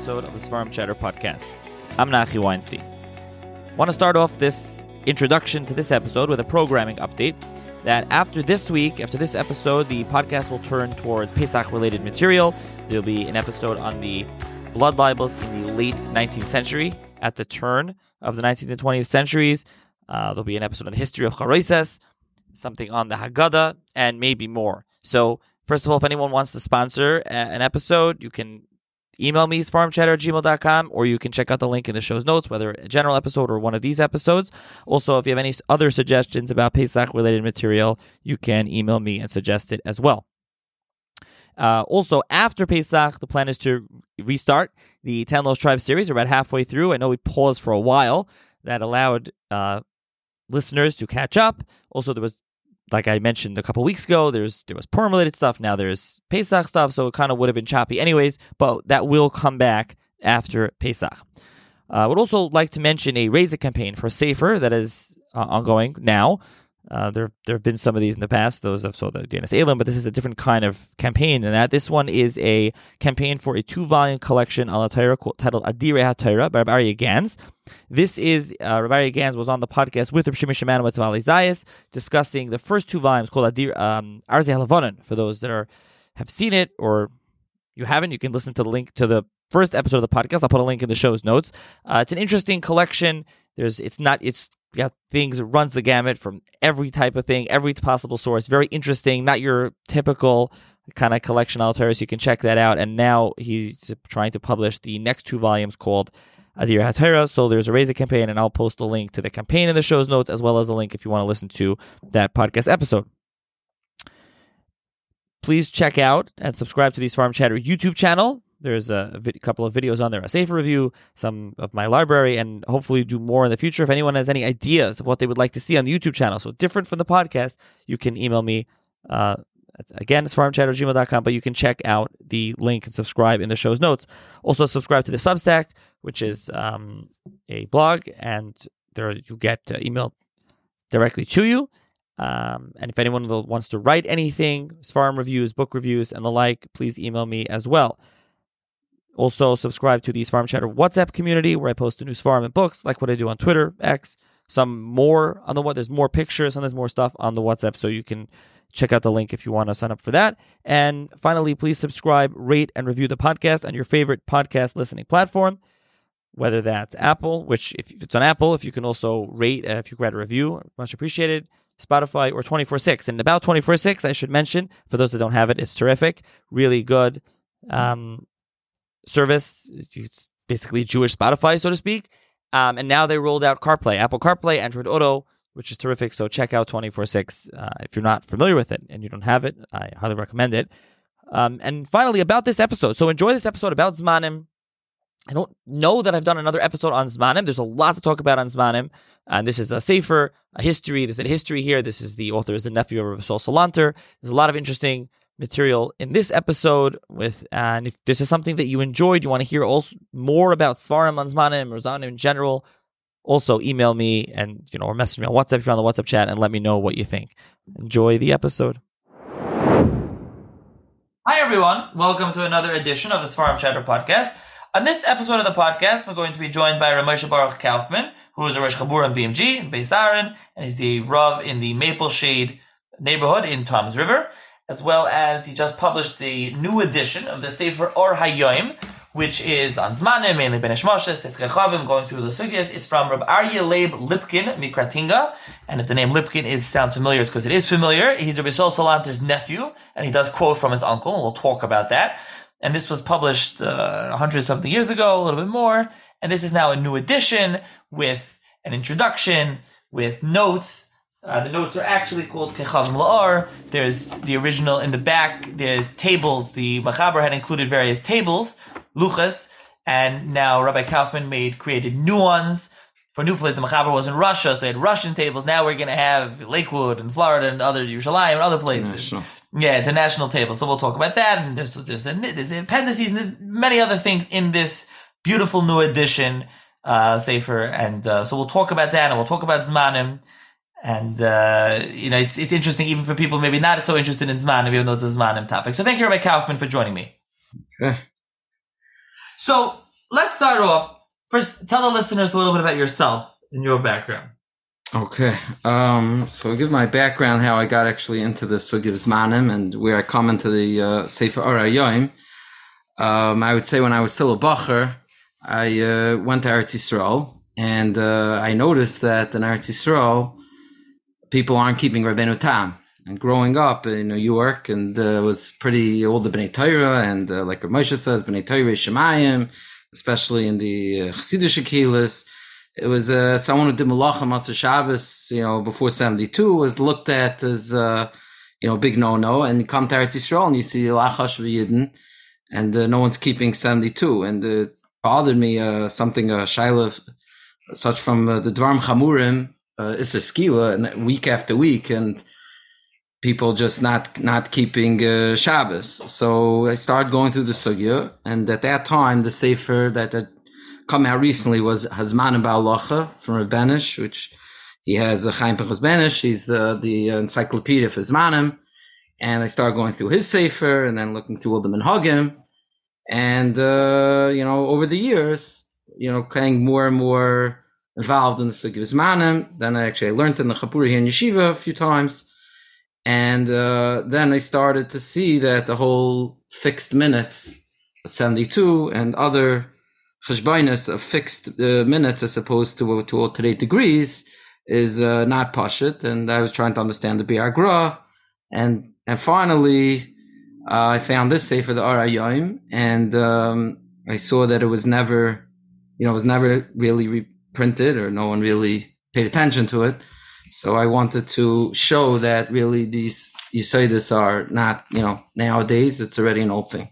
episode of the Svarim Chatter podcast. I'm Nachi Weinstein. I want to start off this introduction to this episode with a programming update that after this episode, the podcast will turn towards Pesach-related material. There'll be an episode on the blood libels in the late 19th century, at the turn of the 19th and 20th centuries. There'll be an episode on the history of Charoises, something on the Haggadah, and maybe more. So, first of all, if anyone wants to sponsor an episode, you can email me, svarimchatter@gmail.com, or you can check out the link in the show's notes, whether a general episode or one of these episodes. Also, if you have any other suggestions about Pesach-related material, you can email me and suggest it as well. Also, after Pesach, the plan is to restart the 10 Lost Tribes series. We're about halfway through. I know we paused for a while. That allowed listeners to catch up. Also, there was, like I mentioned a couple weeks ago, there was Purim-related stuff. Now there's Pesach stuff, so it kind of would have been choppy anyways, but that will come back after Pesach. I would also like to mention a Raise It campaign for Sefer that is ongoing now. There have been some of these in the past, those of the Danis Elam, but this is a different kind of campaign than that. This one is a campaign for a 2-volume collection on the Torah titled Adirei HaTorah by Rabbi Aryeh Gans. This is, Rabbi Aryeh Gans was on the podcast with Rabbi Shimon Shemanowitz of Ali Zayas, discussing the first 2 volumes called Arzei HaLevanon. For those that have seen it, or you haven't, you can listen to the link to the first episode of the podcast. I'll put a link in the show's notes. It's an interesting collection. It's got things that runs the gamut from every type of thing, every possible source. Very interesting, not your typical kind of collection al Torah, so you can check that out. And now he's trying to publish the next 2 volumes called Adirei HaTorah. So there's a Raise It campaign, and I'll post a link to the campaign in the show's notes, as well as a link if you want to listen to that podcast episode. Please check out and subscribe to the Svarim Chatter YouTube channel. There's a couple of videos on there, a Sefer review, some of my library, and hopefully do more in the future. If anyone has any ideas of what they would like to see on the YouTube channel, so different from the podcast, you can email me. Again, it's svarimchatter@gmail.com, but you can check out the link and subscribe in the show's notes. Also, subscribe to the Substack, which is a blog, and there you get emailed directly to you. And if anyone wants to write anything, Svarim reviews, book reviews, and the like, please email me as well. Also, subscribe to the Svarim Chatter WhatsApp community, where I post the new Svarim and books, like what I do on Twitter, X. Some more on there's more pictures and there's more stuff on the WhatsApp, so you can check out the link if you want to sign up for that. And finally, please subscribe, rate, and review the podcast on your favorite podcast listening platform, whether that's Apple, which if it's on Apple, if you can also rate, if you can write a review, much appreciated. Spotify, or 24/6. And about 24/6, I should mention, for those that don't have it, it's terrific, really good service. It's basically Jewish Spotify, so to speak. And now they rolled out CarPlay, Apple CarPlay, Android Auto, which is terrific. So check out 24/6 if you're not familiar with it and you don't have it. I highly recommend it. And finally, about this episode. So enjoy this episode about Zmanim. I don't know that I've done another episode on Zmanim. There's a lot to talk about on Zmanim. And this is a Sefer, a history. There's a history here. This is the author is the nephew of Rabbi Saul Salanter. There's a lot of interesting material in this episode. And if this is something that you enjoyed, you want to hear also more about Svarim on Zmanim or Zmanim in general, also email me and or message me on WhatsApp if you're on the WhatsApp chat and let me know what you think. Enjoy the episode. Hi everyone, welcome to another edition of the Svarim Chatter podcast. On this episode of the podcast, we're going to be joined by Ramosha Baruch Kaufman, who is a Rosh Chabur in BMG in Beis Aaron, and he's the Rav in the Maple Shade neighborhood in Toms River, as well as he just published the new edition of the Sefer Or Hayoim, which is on Zmanim, mainly Benesh Moshe, Sesrei Chavim, going through the sugyas. It's from Reb Aryeh Leib Lipkin, Mikratinga, and if the name Lipkin sounds familiar, it's because it is familiar. He's Rabbi Saul Salanter's nephew, and he does quote from his uncle, and we'll talk about that. And this was published 100-something years ago, a little bit more. And this is now a new edition with an introduction, with notes. The notes are actually called Kechavim La'ar. There's the original in the back. There's tables. The Machaber had included various tables, luchas, and now Rabbi Kaufman created new ones for new places. The Machaber was in Russia, so they had Russian tables. Now we're going to have Lakewood and Florida and other Yerushalayim and other places. Yeah, international table. So we'll talk about that. And there's appendices and there's many other things in this beautiful new edition Sefer. And so we'll talk about that, and we'll talk about Zmanim. And it's interesting even for people maybe not so interested in Zmanim, even though it's a Zmanim topic. So thank you, Rabbi Kaufman, for joining me. Okay. So let's start off. First, tell the listeners a little bit about yourself and your background. Okay. So I'll give my background, how I got actually into the Sugya Zmanim and where I come into the Sefer Or HaYom. I would say when I was still a bacher, I went to Eretz Yisrael, and I noticed that in Eretz Yisrael, people aren't keeping Rabbeinu Tam. And growing up in New York, and was pretty old the Bnei Torah, and like Rav Moshe says, Bnei Torah Shemayim, especially in the Chassidish Kehilas. It was someone who did Malacha Matzah Shabbos, before 72, was looked at as big no-no. And you come to Eretz Yisrael and you see Lachash V'Yidin, and no one's keeping 72. And it bothered me something Shaila, such from the Dvarim Chamurim, Issa Skila, and week after week, and people just not keeping Shabbos. So I started going through the sugya, and at that time, the sefer that had come out recently was Hazmanim Ba'alacha from Rav Benish, which he has a Chaim Pinchas Benish. He's the encyclopedia for Hazmanim, and I started going through his sefer and then looking through all the Minhagim, and over the years, getting more and more involved in the sugya Hazmanim. Then I learned in the Chapura here in Yeshiva a few times. And then I started to see that the whole fixed minutes, 72, and other cheshbainis of fixed minutes as opposed to alternate degrees is not pashut. And I was trying to understand the Biur Gra, and finally I found this sefer, the Or HaYom, and I saw that it was never really reprinted, or no one really paid attention to it. So I wanted to show that really these Yesodis are not, nowadays it's already an old thing.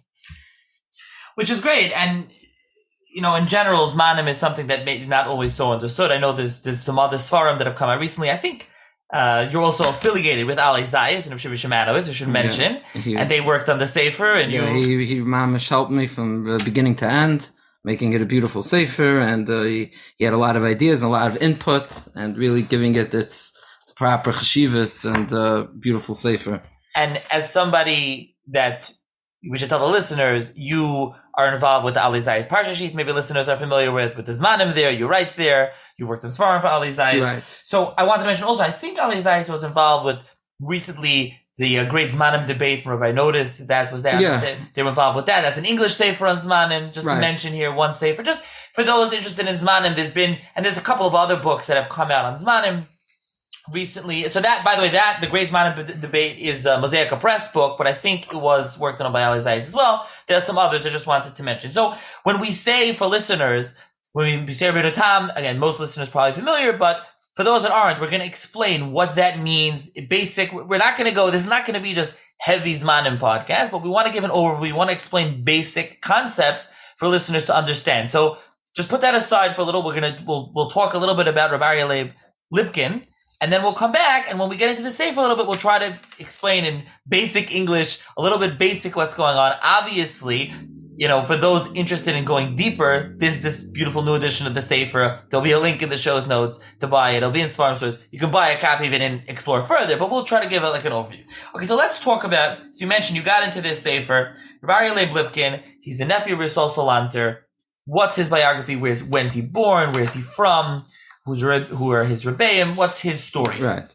Which is great. And, in general, Zmanim is something that may not always so understood. I know there's some other Svarim that have come out recently. I think you're also affiliated with Ali Zayas and Shiva Shemanowitz, I should mention. And they worked on the Sefer. And he mamish helped me from the beginning to end, making it a beautiful sefer, and he had a lot of ideas, and a lot of input, and really giving it its proper cheshivas and beautiful sefer. And as somebody that we should tell the listeners, you are involved with the Ali Zayas Parsha Sheet. Maybe listeners are familiar with the Zmanim there. You write there. You worked in Svarim for Ali Zayas. Right. So I want to mention also, I think Ali Zayas was involved with recently the Great Zmanim debate from Rabbi Notice. That was there. Yeah. They were involved with that. That's an English sefer on Zmanim. Just to mention here, one sefer. Just for those interested in Zmanim, there's a couple of other books that have come out on Zmanim recently. So that, by the way, the Great Zmanim debate is a Mosaic Press book, but I think it was worked on by Ali Zayas as well. There are some others I just wanted to mention. So when we say, for listeners, when we say Rabbeinu Tam, again, most listeners are probably familiar, but for those that aren't, we're going to explain what that means. Basic. We're not going to go, this is not going to be just heavy Zmanim podcast, but we want to give an overview. We want to explain basic concepts for listeners to understand. So just put that aside for a little. We'll talk a little bit about Rabbi Aryeh Leib Lipkin, and then we'll come back. And when we get into the Sefer a little bit, we'll try to explain in basic English, a little bit basic what's going on. Obviously, for those interested in going deeper, this beautiful new edition of the Sefer. There'll be a link in the show's notes to buy it. It'll be in Svarim stores. You can buy a copy of it and explore further, but we'll try to give it like an overview. Okay, so let's talk about, so you mentioned you got into this Sefer. Rabbi Aryeh Leib Lipkin, he's the nephew of Yisrael Salanter. What's his biography? When's he born? Where's he from? Who are his Rebbeim? What's his story? Right.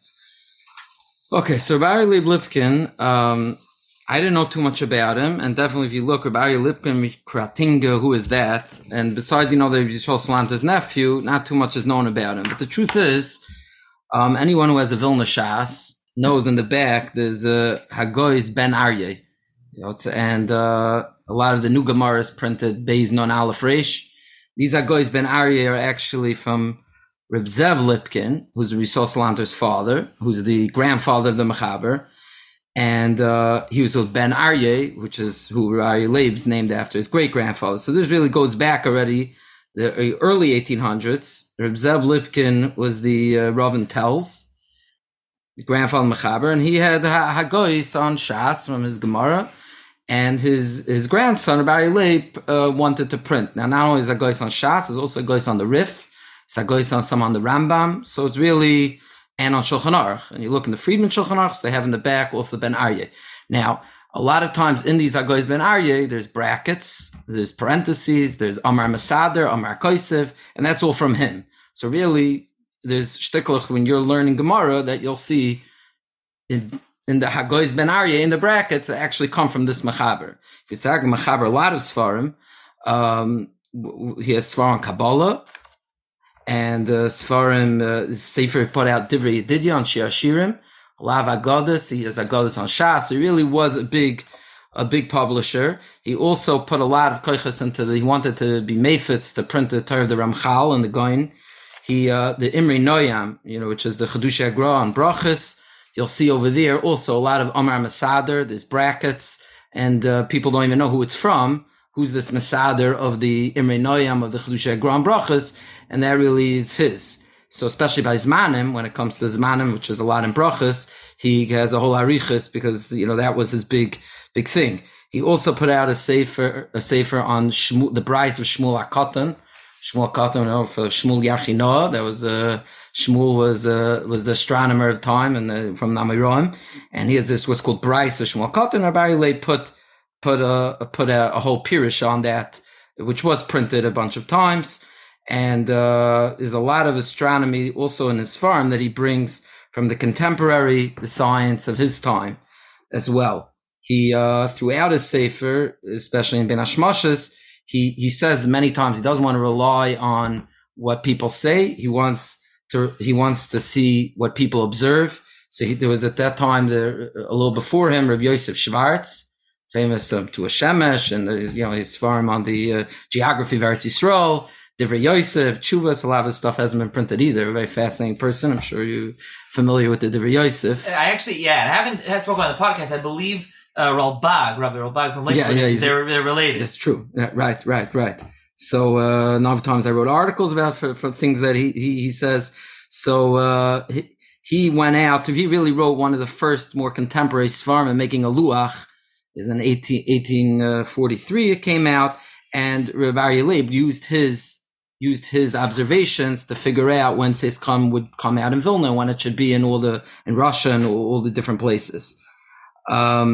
Okay, so Rabbi Aryeh Leib Lipkin, I didn't know too much about him, and definitely if you look, Rabbi Aryeh Lipkin, Kratinga, who is that? And besides, that Yisrael Salanter's nephew, not too much is known about him. But the truth is, anyone who has a Vilna Shas knows in the back there's a Hagoy's Ben Aryeh, and a lot of the new Gemaras printed Beis Non Aleph Reish. These Hagoy's Ben Aryeh are actually from Reb Zev Lipkin, who's Yisrael Salanter's father, who's the grandfather of the Mechaber. And he was with Ben Aryeh, which is who Aryeh Leib's named after, his great-grandfather. So this really goes back already, the early 1800s. Reb Zev Lipkin was the Rav in Telz, the grandfather Mechaber, and he had Hagoyis on Shas from his Gemara, and his grandson, Rabbi Aryeh Leib, wanted to print. Now, not only is Hagoyis on Shas, there's also Hagoyis on the Rif, it's Hagoyis on some on the Rambam, so it's really... and on Shulchan Aruch. And you look in the Friedman Shulchan Aruch, they have in the back also Ben Aryeh. Now, A lot of times in these Hagoyes Ben Aryeh, there's brackets, there's parentheses, there's Amar Masader, Amar Kosev, and that's all from him. So really, there's shtiklach when you're learning Gemara that you'll see in the Hagoyes Ben Aryeh, in the brackets, that actually come from this Mechaber. He's talking Mechaber, a lot of Sfarim. He has Sfarim Kabbalah, and Sfarim, Sefer put out Divrei Yedidya on Shir Hashirim. Lav Agadas, he has Agadas on Shas. He really was a big publisher. He also put a lot of koiches into he wanted to be mefitz to print the Torah of the Ramchal and the Goin. The Imri Noyam, which is the Chedush Agra on Brachas. You'll see over there also a lot of Amar Masader. There's brackets, and people don't even know who it's from. Who's this Masader of the Imri Noyam of the Chedush Agra on Brachas? And that really is his. So especially by Zmanim, when it comes to Zmanim, which is a lot in Brachas, he has a whole arichas because, that was his big thing. He also put out a sefer on the Brais of Shmuel HaKatan. Shmuel HaKatan, for Shmuel Yarchinoah. That was, Shmuel was the astronomer of time and from Namiroim. And he has this, what's called Brais of Shmuel HaKatan. Rabbi Leib put a whole pirish on that, which was printed a bunch of times. And there's a lot of astronomy also in his farm that he brings from the science of his time as well. He throughout his sefer, especially in Ben Hashmashas, he says many times he doesn't want to rely on what people say. He wants to see what people observe. So there was at that time a little before him Rabbi Yosef Schwartz, famous to a Shemesh, and his farm on the geography of Eretz Yisrael. Divrei Yosef, Chuvas, a lot of his stuff hasn't been printed either. A very fascinating person. I'm sure you're familiar with the Divrei Yosef. I actually, and I haven't spoken on the podcast. I believe Rabbi Ralbag from Lakewood, they're related. That's true. Right. So a lot of times I wrote articles about for things that he says. So he went out. He really wrote one of the first more contemporary Sfarim and making a Luach. Is in 1843 it came out, and Rabbi Leib used his observations to figure out when Seiskam would come out in Vilna, when it should be in Russia and all the different places. I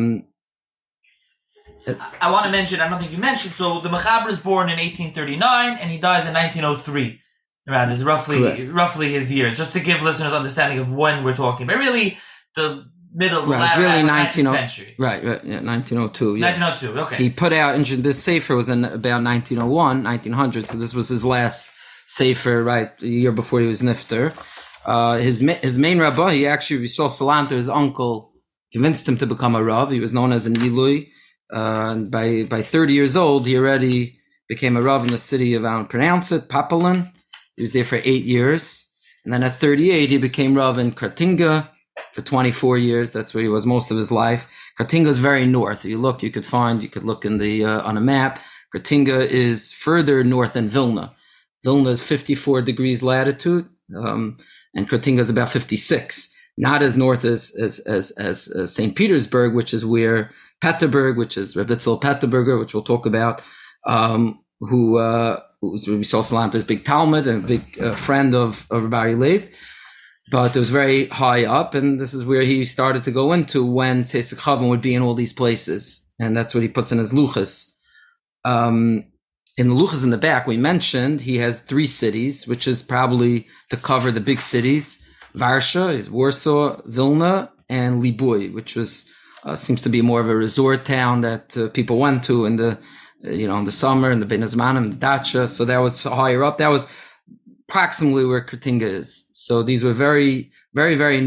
want to mention, I don't think you mentioned, so the Mechaber is born in 1839 and he dies in 1903. Around is roughly his years, just to give listeners understanding of when we're talking. But really, the latter really 19th century. Right, 1902. Yeah. 1902, okay. He put out, this Sefer was in about 1901, 1900, so this was his last Sefer, right, the year before he was Nifter. His main Rabbah, we saw Salanter, his uncle, convinced him to become a Rav. He was known as an Ilui. And by 30 years old, he already became a Rav in the city of, I don't pronounce it, Papelin. He was there for 8 years. And then at 38, he became Rav in Kratinga for 24 years. That's where he was most of his life. Kratinga is very north. You could look in on a map. Kratinga is further north than Vilna. Vilna is 54 degrees latitude, and Kratinga is about 56. Not as north as St. Petersburg, which is where Peterburg, which is Rebbe Tzil Peterburger, which we'll talk about, who was Rabbi Salanter's big Talmud and a big friend of Rabbi Leib. But it was very high up, and this is where he started to go into when Tzesek Chavon would be in all these places. And that's what he puts in his Luchas. In the Luchas in the back, we mentioned he has 3 cities, which is probably to cover the big cities. Varsha is Warsaw, Vilna, and Libui, which was seems to be more of a resort town that people went to in the in the summer, in the Ben Azmanim, the Dacha. So that was higher up. That was approximately where Kratinga is. So these were very, very, very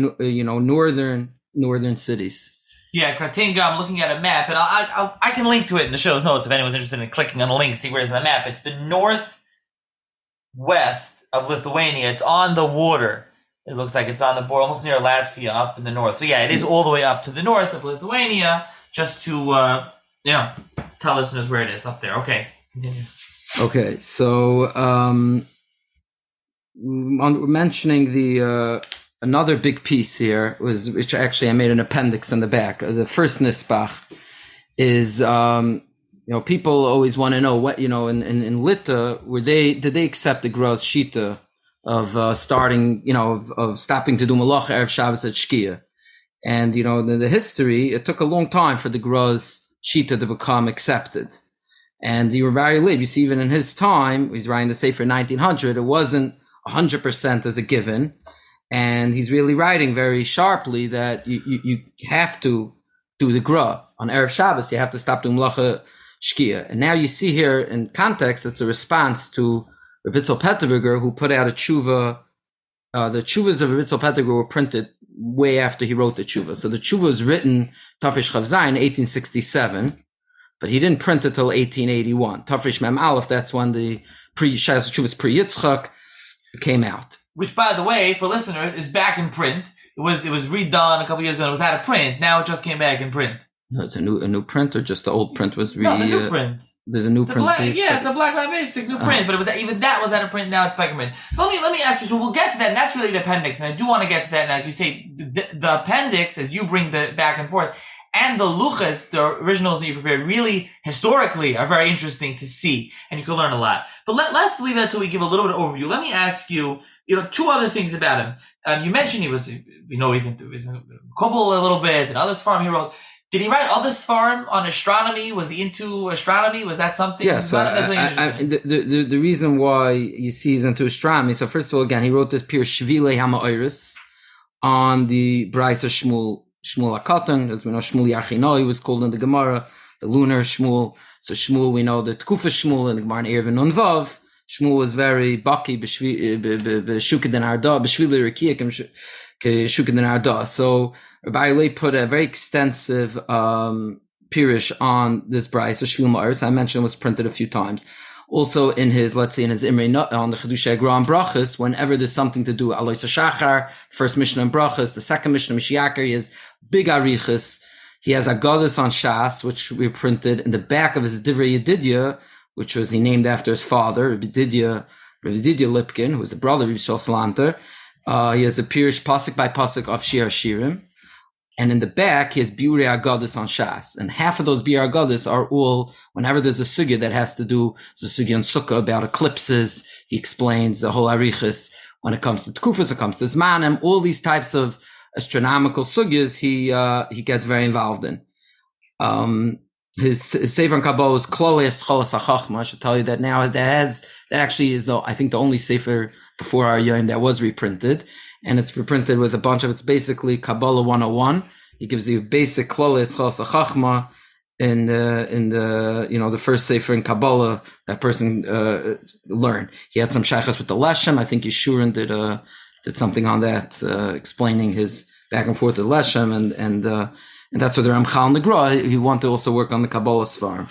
northern cities. Yeah, Kratinga. I'm looking at a map, and I can link to it in the show's notes if anyone's interested in clicking on the link, see where it's in the map. It's the northwest of Lithuania. It's on the water. It looks like it's on the border, almost near Latvia, up in the north. So yeah, it is all the way up to the north of Lithuania. Just to tell listeners where it is up there. Okay, continue. Okay, so mentioning the another big piece here which actually I made an appendix in the back. The first Nisbach is people always want to know what in Lita did they accept the Gros Shita of starting of stopping to do Malach Erev Shabbos at Shkia, And, in the history, it took a long time for the Gra's Shita to become accepted. And you were very late. You see, even in his time, he's writing the Sefer in 1900, it wasn't 100% as a given. And he's really writing very sharply that you have to do the Gra. On Erev Shabbos, you have to stop doing Melacha Shkia. And now you see here in context, it's a response to Reb Itzel Petterberger, who put out a tshuva. The tshuvas of Reb Itzel Petterberger were printed way after he wrote the tshuva. So the tshuva was written Tafresh Chav Zayin, 1867, but he didn't print it till 1881. Tafresh Mem Aleph, that's when the Shas Tshuvas Pri Yitzchak came out. Which, by the way, for listeners, is back in print. It was redone a couple years ago. It was out of print. Now it just came back in print. No, it's a new print, or just the old print was the new print. There's a new print. It's a black basic new print, but even that was out of print. Now it's back in print. So let me ask you. So we'll get to that. And that's really the appendix, and I do want to get to that. Now, like you say, the appendix, as you bring the back and forth, and the luchas, the originals that you prepared, really historically are very interesting to see, and you can learn a lot. But let's leave that till we give a little bit of overview. Let me ask you, two other things about him. You mentioned he's into Kabul a little bit, and other Sfarim he wrote. Did he write other Sfarim on astronomy? Was he into astronomy? Was that something? Yes. The reason why you see he's into astronomy. So first of all, again, he wrote this Pir Shvilei HaMa'oros on the Braisa Shmuel HaKatan. As we know, Shmuel Yarchinoi was called in the Gemara, the lunar Shmuel. So Shmuel, we know the Tkufa Shmuel in the Gemara in Erevin Nun Vav. Shmuel was very baki b'shukid arda b'shvili rekiyakim shukid arda. So Rabbi Ilay put a very extensive pirish on this brayso Shvil Ma'aris. I mentioned it was printed a few times. Also in his Imrei on the Chedushay Gra and Brachas, whenever there's something to do, Alois Shachar, first Mishnah in Brachas, the second Mishnah Mishiakar, he has big arichas. He has a goddess on Shas, which we printed in the back of his Divrei Yedidya, which he named after his father, Rabbi Didya Lipkin, who was the brother of Yisrael Salanter. He has a pirish pasuk by pasuk of Shir Shirim. And in the back, he has Biurei Agadas on Shas. And half of those Biurei Agadas are all, whenever there's a sugya that has to do, there's a sugya on Sukkah about eclipses, he explains the whole arichas. When it comes to Tkufas, it comes to Zmanim, all these types of astronomical sugyas, he gets very involved in. His Sefer on Kabbalah is Klolei Scholas HaChachma. I should tell you that now that actually is I think the only Sefer before our Yom that was reprinted. And it's reprinted with a bunch of, it's basically Kabbalah 101. He gives you basic Klolei Scholas HaChachma in the first Sefer in Kabbalah that person learned. He had some shaychas with the Leshem. I think Yeshurun did something on that, explaining his back and forth to Leshem, and that's what the Ramchal and the Gra, he wanted to also work on the Kabbalah Sfarim.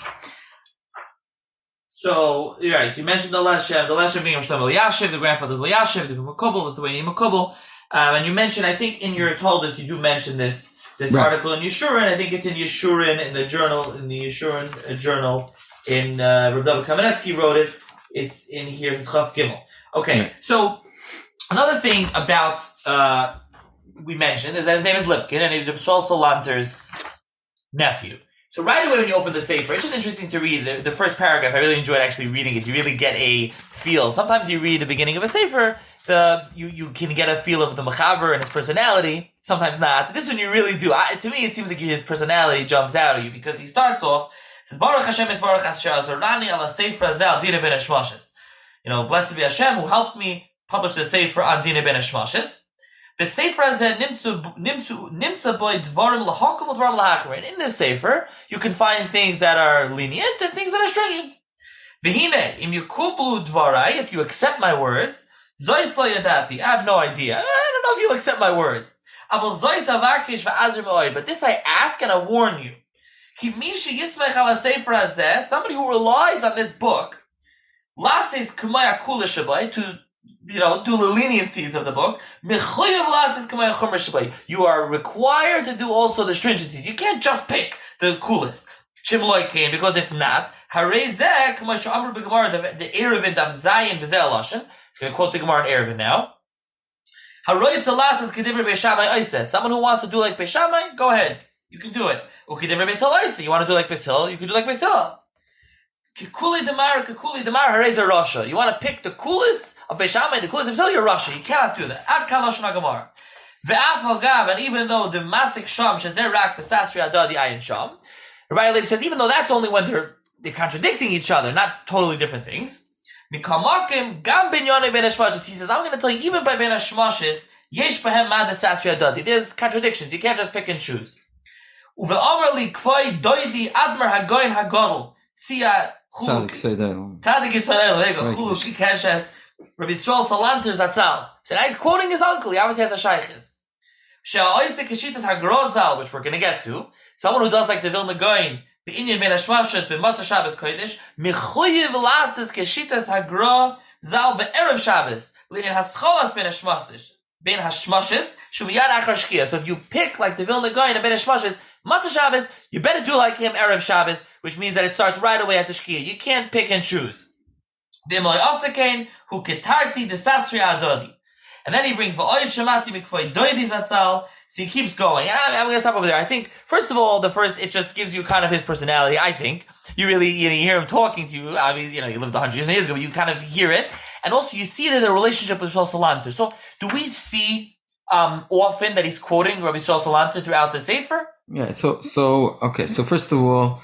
So, you're right, you mentioned the Leshem being Shlomo Elyashiv, the grandfather of Elyashiv, the Makubal, the Lithuanian Makubal, and you mentioned, I think in your Toldus, you do mention this right. Article in Yeshurun. I think it's in Yeshurun, in the Yeshurun journal, in Reb David Kamenetsky wrote it. It's in here, it's Chaf Gimel. Okay, right. So, another thing about, we mentioned is that his name is Lipkin, and he's Yisrael Salanter's nephew. So right away when you open the Sefer, it's just interesting to read the first paragraph. I really enjoyed actually reading it. You really get a feel. Sometimes you read the beginning of a Sefer, you can get a feel of the Mechaber and his personality. Sometimes not. This one you really do. To me, it seems like his personality jumps out at you because he starts off, says, Baruch Hashem es Baruch Hashem Zorani ala Sefer Zal Dina ben Hashmoshes. Blessed be Hashem who helped me publish the Sefer on Dina ben Hashmoshes. The Sefer Hazeh nimtza boy dvarim lahakol dvarim lahacher. And in this Sefer, you can find things that are lenient and things that are stringent. V'hine im yukublu dvarai, if you accept my words, zois lo yadati, I have no idea. I don't know if you'll accept my words. Aval zois avakish v'azir me'oi, but this I ask and I warn you. Ki mi sheyismech ala Sefer Hazeh, somebody who relies on this book, lases k'maya kula shabai, to do the leniencies of the book. You are required to do also the stringencies. You can't just pick the coolest. Because if not, the Erevin Daf Zayin B'zeh Lashon. It's going to quote the Gemara in Erevin now. Someone who wants to do like Beis Shammai, go ahead. You can do it. You want to do like Beis Hillel, you can do like Beis Hillel. Kikuli Demar, Hareza Rasha. You want to pick the coolest of Beis Shammai, the coolest himself, you're Rasha. You cannot do that. Ad Kalash Nagamar. And even though the Masik Sham Shazer Rak Pesasri Adadi Ayin Sham, Rabbi Leib says even though that's only when they're contradicting each other, not totally different things. Mikamakim Gam Binyane Ben Hashmashis. He says, I'm going to tell you, even by Ben Hashmashis, Yesh Bahem Mad Sasri Adadi. There's contradictions. You can't just pick and choose. Uve Amrli Kvai Doidi Admar Hagoyin Hagodol. Sia Tzadik Seidel. Tzadik Yisrael. There you go. Chulu Kikeshes. Rabbi Yisrael Salanter Zatzal. So now he's quoting his uncle. He obviously has a shaykhis. She'a'oisek Keshitas Hagrozal, which we're going to get to. Someone who does like the Vilna Goyin, Be'inyan Ben Hashmashas, Be'mata Shabbos Kodesh, Mechuyev Lasis Keshitas Hagrozal Be'erev Shabbos, L'inyan Hascholas Ben Hashmashas, Shumiyad Achar Shkia. So if you pick like the Vilna Goyin and Ben Hashmashas, Mata Shabbos, you better do like him Erev Shabbos, which means that it starts right away at the Shkia. You can't pick and choose. V'imloi Osakain, Hu Ketarti Desasri Adodi. And then he brings V'oid Shemati Mikvoi Doidi Zatzal. So he keeps going. And I'm going to stop over there. I think, first of all, it just gives you kind of his personality, I think. You really, you hear him talking to you. I mean, he lived 100 years ago, but you kind of hear it. And also, you see it in the relationship with Yisrael Salanter. So, do we see often that he's quoting Rabbi Yisrael Salanter throughout the Sefer? Yeah, okay. So first of all,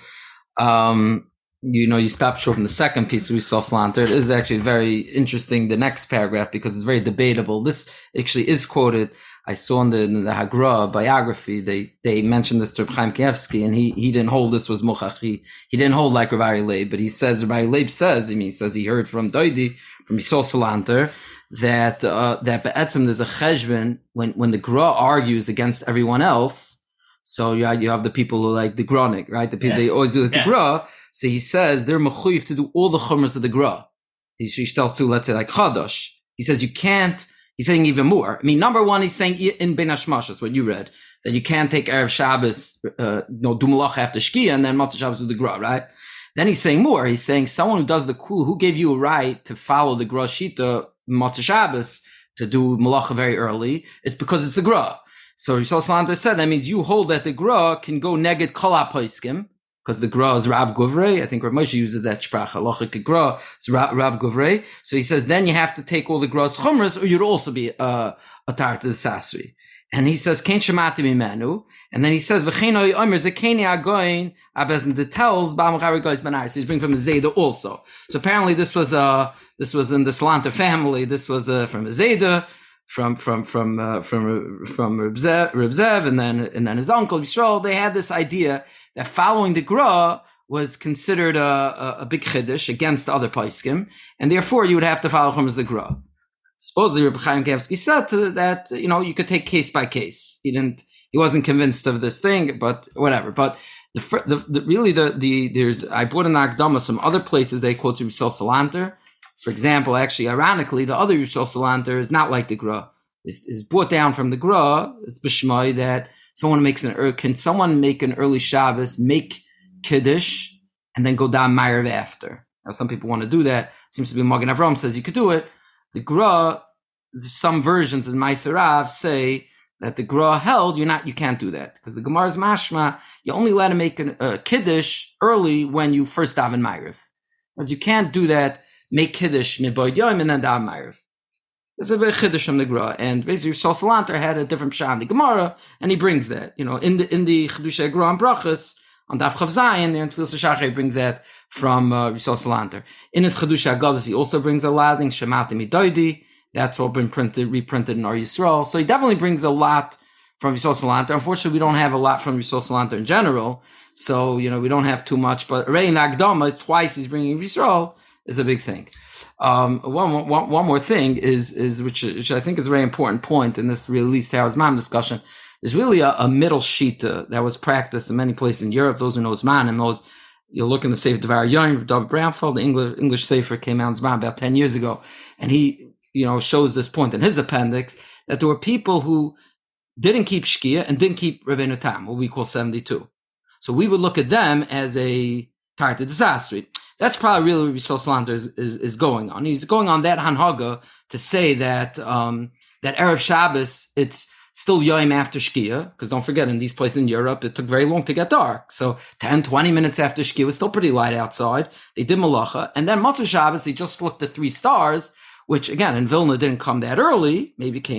you stop short from the second piece we saw Salanter. It is actually very interesting, the next paragraph, because it's very debatable. This actually is quoted. I saw in the Hagra biography, they mentioned this to Reb Chaim Kanievsky, and he didn't hold this was Mochach. He didn't hold like Rabbi Leib, but he says, Rabbi Leib says, he says he heard from Doidi, from Yisrael Salanter, that be'etzem there's a cheshbon when the Gra argues against everyone else. So you have the people who like the Gronik, right? The people, they always do the Gra. So he says they're mechuyev to do all the chumras of the Gra. He tells to, let's say, like Chadash. He says you can't. He's saying even more. I mean, number one, he's saying in Ben Hashmashas, what you read, that you can't take Erev Shabbos, do Malach after Shkia, and then Matzah Shabbos do the Gra, right? Then he's saying more. He's saying someone who does the kul, who gave you a right to follow the Gra Shita, Matzah Shabbos, to do Malacha very early? It's because it's the Gra. So Yisrael Salanter said that means you hold that the Gra can go neged kol ha-poiskim, because the Gra is Rav Guvrei. I think Rav Moshe uses that shprach. Halachic Gra is Rav Guvrei. So he says then you have to take all the Gra's chumras, or you'd also be a tar to the sasri. And he says Kein shemati mimenu. And then he says V'cheinoi omer zekeni agoyin abezn the tells ba'amachari goyis benar. So he's bringing from the Zayda also. So apparently this was in the Salanter family. This was from a Zayda. From Reb Zev, and then his uncle Yisrael, they had this idea that following the Gra was considered a big chiddush against other paiskim, and therefore you would have to follow Chumras the Gra. Supposedly, Reb Chaim Kanievsky said that you could take case by case. He wasn't convinced of this thing, but whatever. But there's I brought in the Akdama some other places they quote Yisrael Salanter. For example, actually, ironically, the other Yisrael Salanter is not like the Gra. Is brought down from the Gra. It's b'shmai that can someone make an early Shabbos, make Kiddush, and then go down Ma'ariv after? Now, some people want to do that. Seems to be Magen Avram says you could do it. The Gra, some versions in Ma'aser Rav say that the Gra held you can't do that because the Gemara's mashma you only let him make a Kiddush early when you first daven Ma'ariv, but you can't do that. Make Kiddush miboid yom and then daven Ma'ariv. There's a bit of Kiddush from the Gra, and basically Yisrael Salanter had a different pshat in the Gemara, and he brings that. In the Chiddushei Gra and Brachas on Daf Chav Zayin, there in Tfilas Shachar he brings that from Yisrael Salanter. In his Chiddushei Agadas he also brings a lot in Shemati Midoidi. That's all been reprinted in our Yisrael. So he definitely brings a lot from Yisrael Salanter. Unfortunately, we don't have a lot from Yisrael Salanter in general, so we don't have too much. But Rei Nagdama twice he's bringing Yisrael is a big thing. One more thing is which I think is a very important point in this released Harris Mam discussion. There's really a middle shita that was practiced in many places in Europe. Those who know Zman and those you look in the Sefer Devar Yoim, David Brownfeld, the English Sefer came out in Zman about 10 years ago, and he shows this point in his appendix that there were people who didn't keep Shkia and didn't keep Rebbeinu Tam, what we call 72. So we would look at them as a Tarta disaster. That's probably really what Yisrael Salanter is going on. He's going on that hanhaga to say that that Erev Shabbos, it's still Yom after Shkia, because don't forget, in these places in Europe, it took very long to get dark. So 10, 20 minutes after Shkia, it was still pretty light outside. They did Malacha. And then Matzah Shabbos, they just looked at 3 stars, which again, in Vilna didn't come that early, maybe came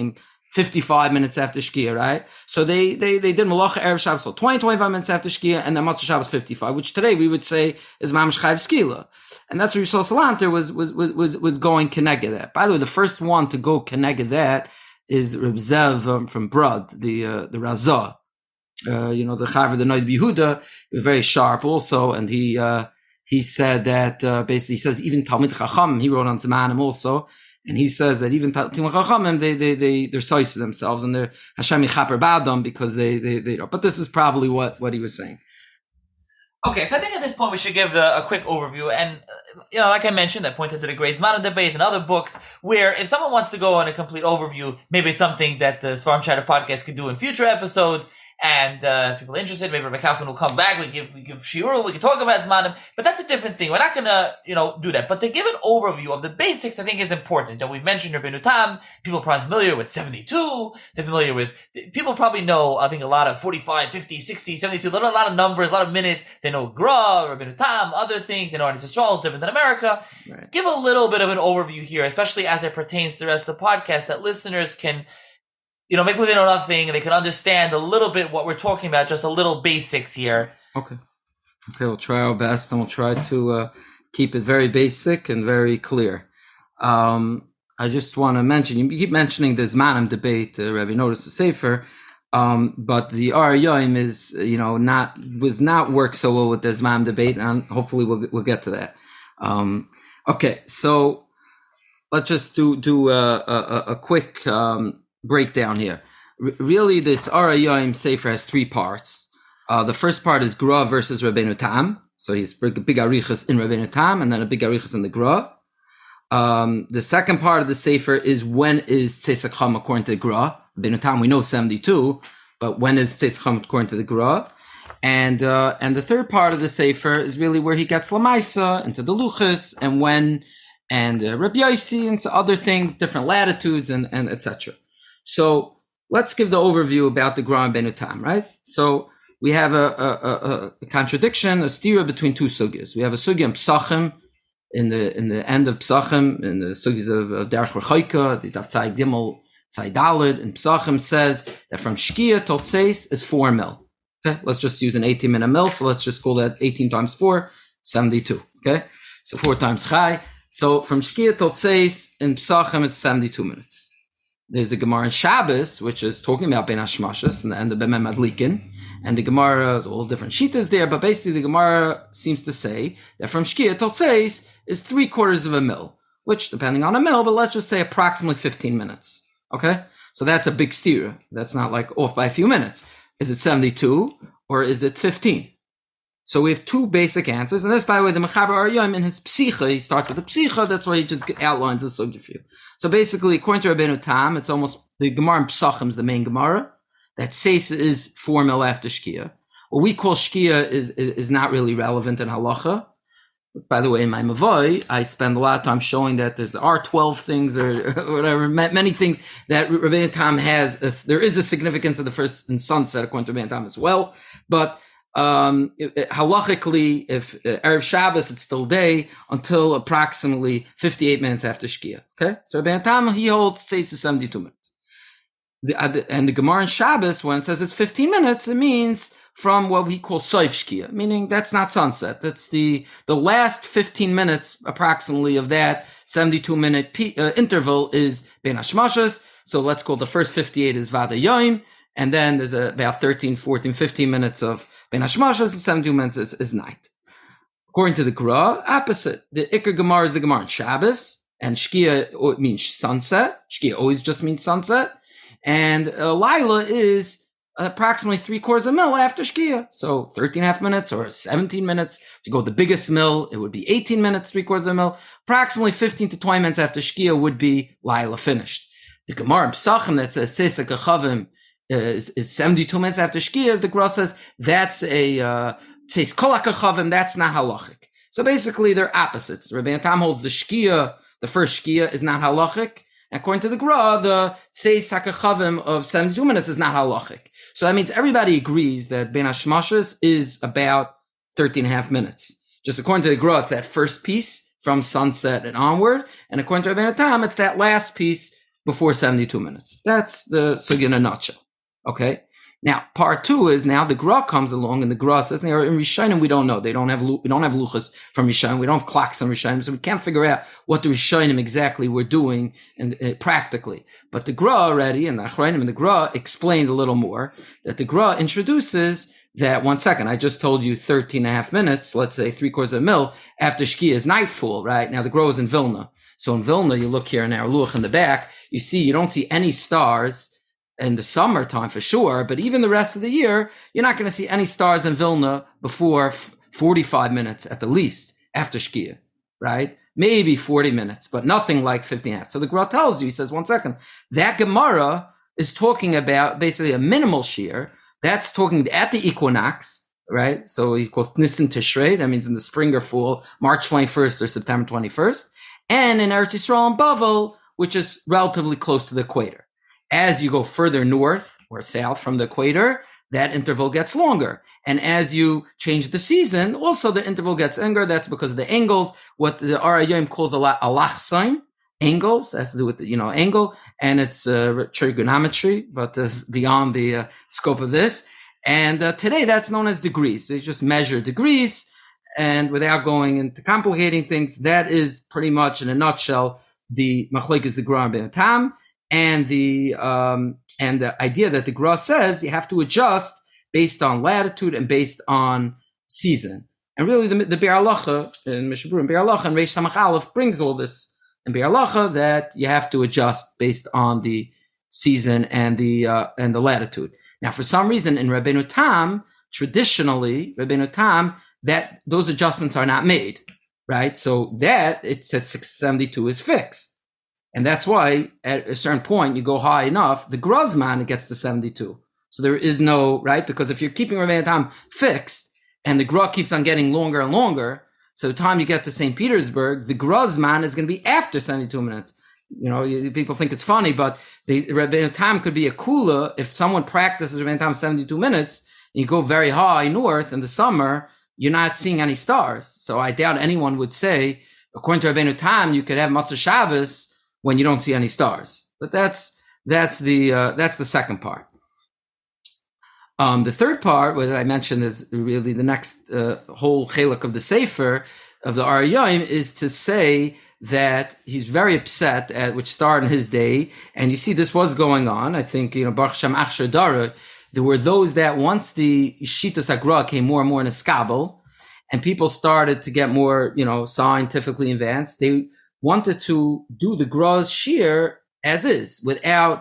55 minutes after Shkia, right? So they did Malacha Erev Shabbos, so 25 minutes after Shkia, and then Matzah Shabbos 55, which today we would say is Mamash Chayv Skila. And that's where Yisrael Salanter was going Keneged that. By the way, the first one to go Keneged that is Reb Zev from Brod, the Razah. The Chaver, the Noid Yehuda, very sharp also, and he said that, basically he says even Talmid Chacham, he wrote on Zemanim also, and he says that even Talmid Chachamim, they're sois to themselves, and they're Hashem Yichaper Badam, because they but this is probably what he was saying. Okay, so I think at this point we should give a quick overview, and like I mentioned, I pointed to the Great Zman debate and other books, where if someone wants to go on a complete overview, maybe it's something that the Svarim Chatter podcast could do in future episodes, and people are interested, maybe Rebbe Kaufman will come back, we give shiur, we can talk about Zmanim, but that's a different thing. We're not gonna, do that. But to give an overview of the basics, I think is important. We've mentioned Rabbeinu Tam, people are probably familiar with 72, people probably know, I think, a lot of 45, 50, 60, 72, a lot of numbers, a lot of minutes. They know Gra, Rabbeinu Tam, other things. They know Eretz Yisrael is different than America. Right. Give a little bit of an overview here, especially as it pertains to the rest of the podcast, that listeners can make living or nothing, and they can understand a little bit what we're talking about, just a little basics here. Okay, we'll try our best, and we'll try to keep it very basic and very clear. I just want to mention, you keep mentioning the Zmanim debate, Rabbi Notice the Sefer, but the Arayim is, was not work so well with the Zmanim debate, and hopefully we'll get to that. Okay, so let's just do a quick breakdown here. Really, this Arayim Sefer has three parts. The first part is Gra versus Rabbeinu Tam. So he's big arichas in Rabbeinu Tam, and then a big arichas in the Gra. The second part of the Sefer is when is Tzeisak Cham according to the Gra. Rabbeinu Tam, we know 72, but when is Tzeisak Cham according to the Gra? And the third part of the Sefer is really where he gets Lamaisa into the Luchas, and when, and Rabbi Yossi, and so other things, different latitudes, and etc. So let's give the overview about the Gra and Rabbeinu Tam, right? So we have a contradiction, a stira between two sugyas. We have a sugya in Psachim, in the end of Psachim, in the sugyas of Derech Rechaika, the Daf Tzai Gimel, Tzai Daled, and Psachim says that from Shkia till Tzeis is 4 mil. Okay, let's just use an 18-minute mil, so let's just call that 18 times 4, 72. Okay, so 4 times Chai. So from Shkia till Tzeis in Psachim is 72 minutes. There's a Gemara in Shabbos, which is talking about Ben Hashmashas and the end of Ben Madlikin. And the Gemara, all different shitas there, but basically the Gemara seems to say that from Shkia till Tzeis is 3/4 of a mil, which, depending on a mil, but let's just say approximately 15 minutes. Okay? So that's a big steer. That's not like off by a few minutes. Is it 72 or is it 15? So we have two basic answers, and this, by the way, the Mechaber Arayim in his Psicha, he starts with the Psicha, that's why he just outlines the sugya for you. So basically, according to Rabbeinu Tam, it's almost, the Gemara in Psachim is the main Gemara, that Seis is 4 mil after Shkia. What we call Shkia is not really relevant in Halacha. By the way, in my Mavoi, I spend a lot of time showing that there are 12 things or whatever, many things that Rabbeinu Tam has. There is a significance of the first and sunset, according to Rabbeinu Tam as well, but halachically, if Erev Shabbos, it's still day until approximately 58 minutes after Shkia. Okay, so Rabbeinu Tam, he holds Tzeis is 72 minutes. And the Gemara in Shabbos, when it says it's 15 minutes, it means from what we call Soif Shkia, meaning that's not sunset. That's the last 15 minutes approximately of that 72-minute interval is Ben Hashmashas. So let's call the first 58 is Vada Yoim. And then there's about 13, 14, 15 minutes of Ben Hashmashas, and 72 minutes is night. According to the Gra, opposite. The Iker Gemara is the Gemara in Shabbos, and Shkia means sunset. Shkia always just means sunset. And Laila is approximately 3/4 of a mil after Shkia. So 13.5 minutes or 17 minutes. If you go the biggest mil, it would be 18 minutes, 3/4 of a mil. Approximately 15 to 20 minutes after Shkia would be Laila finished. The Gemara in Psachim that says Seis HaKachavim is 72 minutes after Shkia, the Gra says that's Tzeis Kol HaKachavim, that's not halachic. So basically they're opposites. Rabbeinu Tam holds the Shkia, the first Shkia is not halachic. And according to the Gra, the Tzeis HaKachavim of 72 minutes is not halachic. So that means everybody agrees that Ben Hashmashas is about 13.5 minutes. Just according to the Gra, it's that first piece from sunset and onward. And according to Rabbeinu Tam, it's that last piece before 72 minutes. That's the sugya in a nutshell. Okay. Now, part two is now the Gra comes along, and the Gra says, in Rishonim we don't know. We don't have luchas from Rishonim. We don't have clocks on Rishonim, so we can't figure out what the Rishonim exactly were doing and practically. But the Gra already, and the Achronim and the Gra explained a little more, that the Gra introduces that, 1 second, I just told you 13 and a half minutes, let's say 3/4 of a mil, after Shkia is nightfall, right? Now the Gra is in Vilna. So in Vilna, you look here in our Luch in the back, you don't see any stars in the summertime for sure, but even the rest of the year, you're not going to see any stars in Vilna before 45 minutes at the least after Shkia, right? Maybe 40 minutes, but nothing like 50 and a half. So the Gra tells you, he says, 1 second, that Gemara is talking about basically a minimal shear. That's talking at the equinox, right? So he calls Nisan Tishrei, that means in the spring or fall, March 21st or September 21st, and in Eretz Yisrael and Bavel, which is relatively close to the equator. As you go further north or south from the equator, that interval gets longer. And as you change the season, also the interval gets longer. That's because of the angles, what the Ar HaYom calls alachsaim, angles, has to do with, angle, and it's trigonometry, but it's beyond the scope of this. And today that's known as degrees. They just measure degrees, and without going into complicating things, that is pretty much in a nutshell the machlokes the Gra and Rabbeinu Tam. And the idea that the Gra says you have to adjust based on latitude and based on season. And really the Be'er Halacha in Mishnah Berurah and Be'er Halacha and Reish Samach Aleph brings all this in Be'er Halacha that you have to adjust based on the season and the latitude. Now, for some reason in Rabbeinu Tam, traditionally Rabbeinu Tam, that those adjustments are not made, right? So that it says 672 is fixed. And that's why at a certain point you go high enough, the Grozman, it gets to 72. So there is no, right? Because if you're keeping Rabbeinu Tam fixed and the Gra keeps on getting longer and longer, so the time you get to St. Petersburg, the Grozman is going to be after 72 minutes. People think it's funny, but the Rabbeinu Tam could be a kula if someone practices Rabbeinu Tam 72 minutes and you go very high north in the summer, you're not seeing any stars. So I doubt anyone would say, according to Rabbeinu Tam, you could have Matzah Shabbos when you don't see any stars. But that's the second part. The third part, what I mentioned, is really the next whole chelak of the Sefer of the Ar HaYom, is to say that he's very upset at which started in his day, and you see this was going on. I think Baruch Hashem Achshar Dara, there were those that once the Shitas Agra came more and more in a skabel, and people started to get more scientifically advanced, they wanted to do the Gra's shear as is, without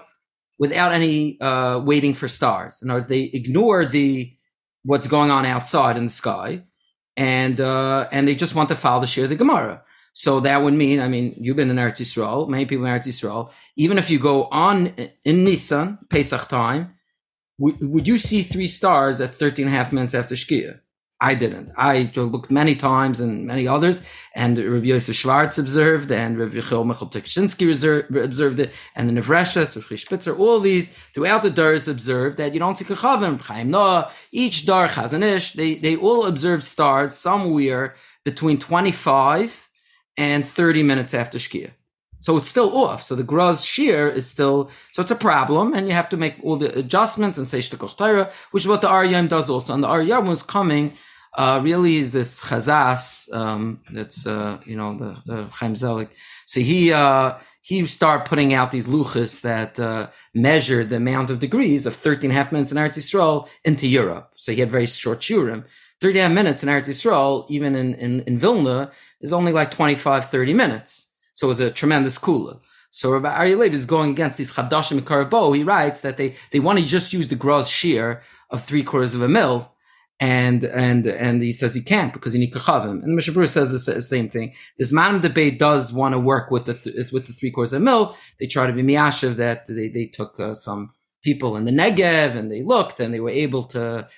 any waiting for stars. In other words, they ignore what's going on outside in the sky, and they just want to follow the shear of the Gemara. So that would mean, you've been in Eretz Yisrael, many people in Eretz Yisrael, even if you go on in Nisan, Pesach time, would you see 3 stars at 13 and a half minutes after Shkia? I didn't. I looked many times and many others, and Rabbi Yosef Schwartz observed, and Rabbi Yechiel Michal Tukshinsky observed it, and the Nevreshes, Rabbi Spitzer, all these throughout the Dars observed that you don't see Kachavim, Chaim Noah, each Dar, Chazon Ish, they all observed stars somewhere between 25 and 30 minutes after Shkia. So it's still off. So the Gra's shear is still, so it's a problem, and you have to make all the adjustments and say Sh'tekach Torah, which is what the Ar HaYom does also. And the Ar HaYom was coming, really is this Chazas, that's, the Chaim Zelik. So he started putting out these luchas that measured the amount of degrees of 13 and a half minutes in Eretz Yisrael into Europe. So he had very short shiurim. 30 and a half minutes in Eretz Yisrael, even in Vilna, is only like 25, 30 minutes. So it was a tremendous kula. So Rabbi Aryeh Leib is going against these Chadashim Karbo. He writes that they want to just use the Gra's shear of 3/4 of a mil, and he says he can't because you need Kachavim. And Mishnah Berurah says the same thing. This Manim debate does want to work with the 3/4 of a mil. They try to be miyashiv that they took some people in the Negev and they looked and they were able to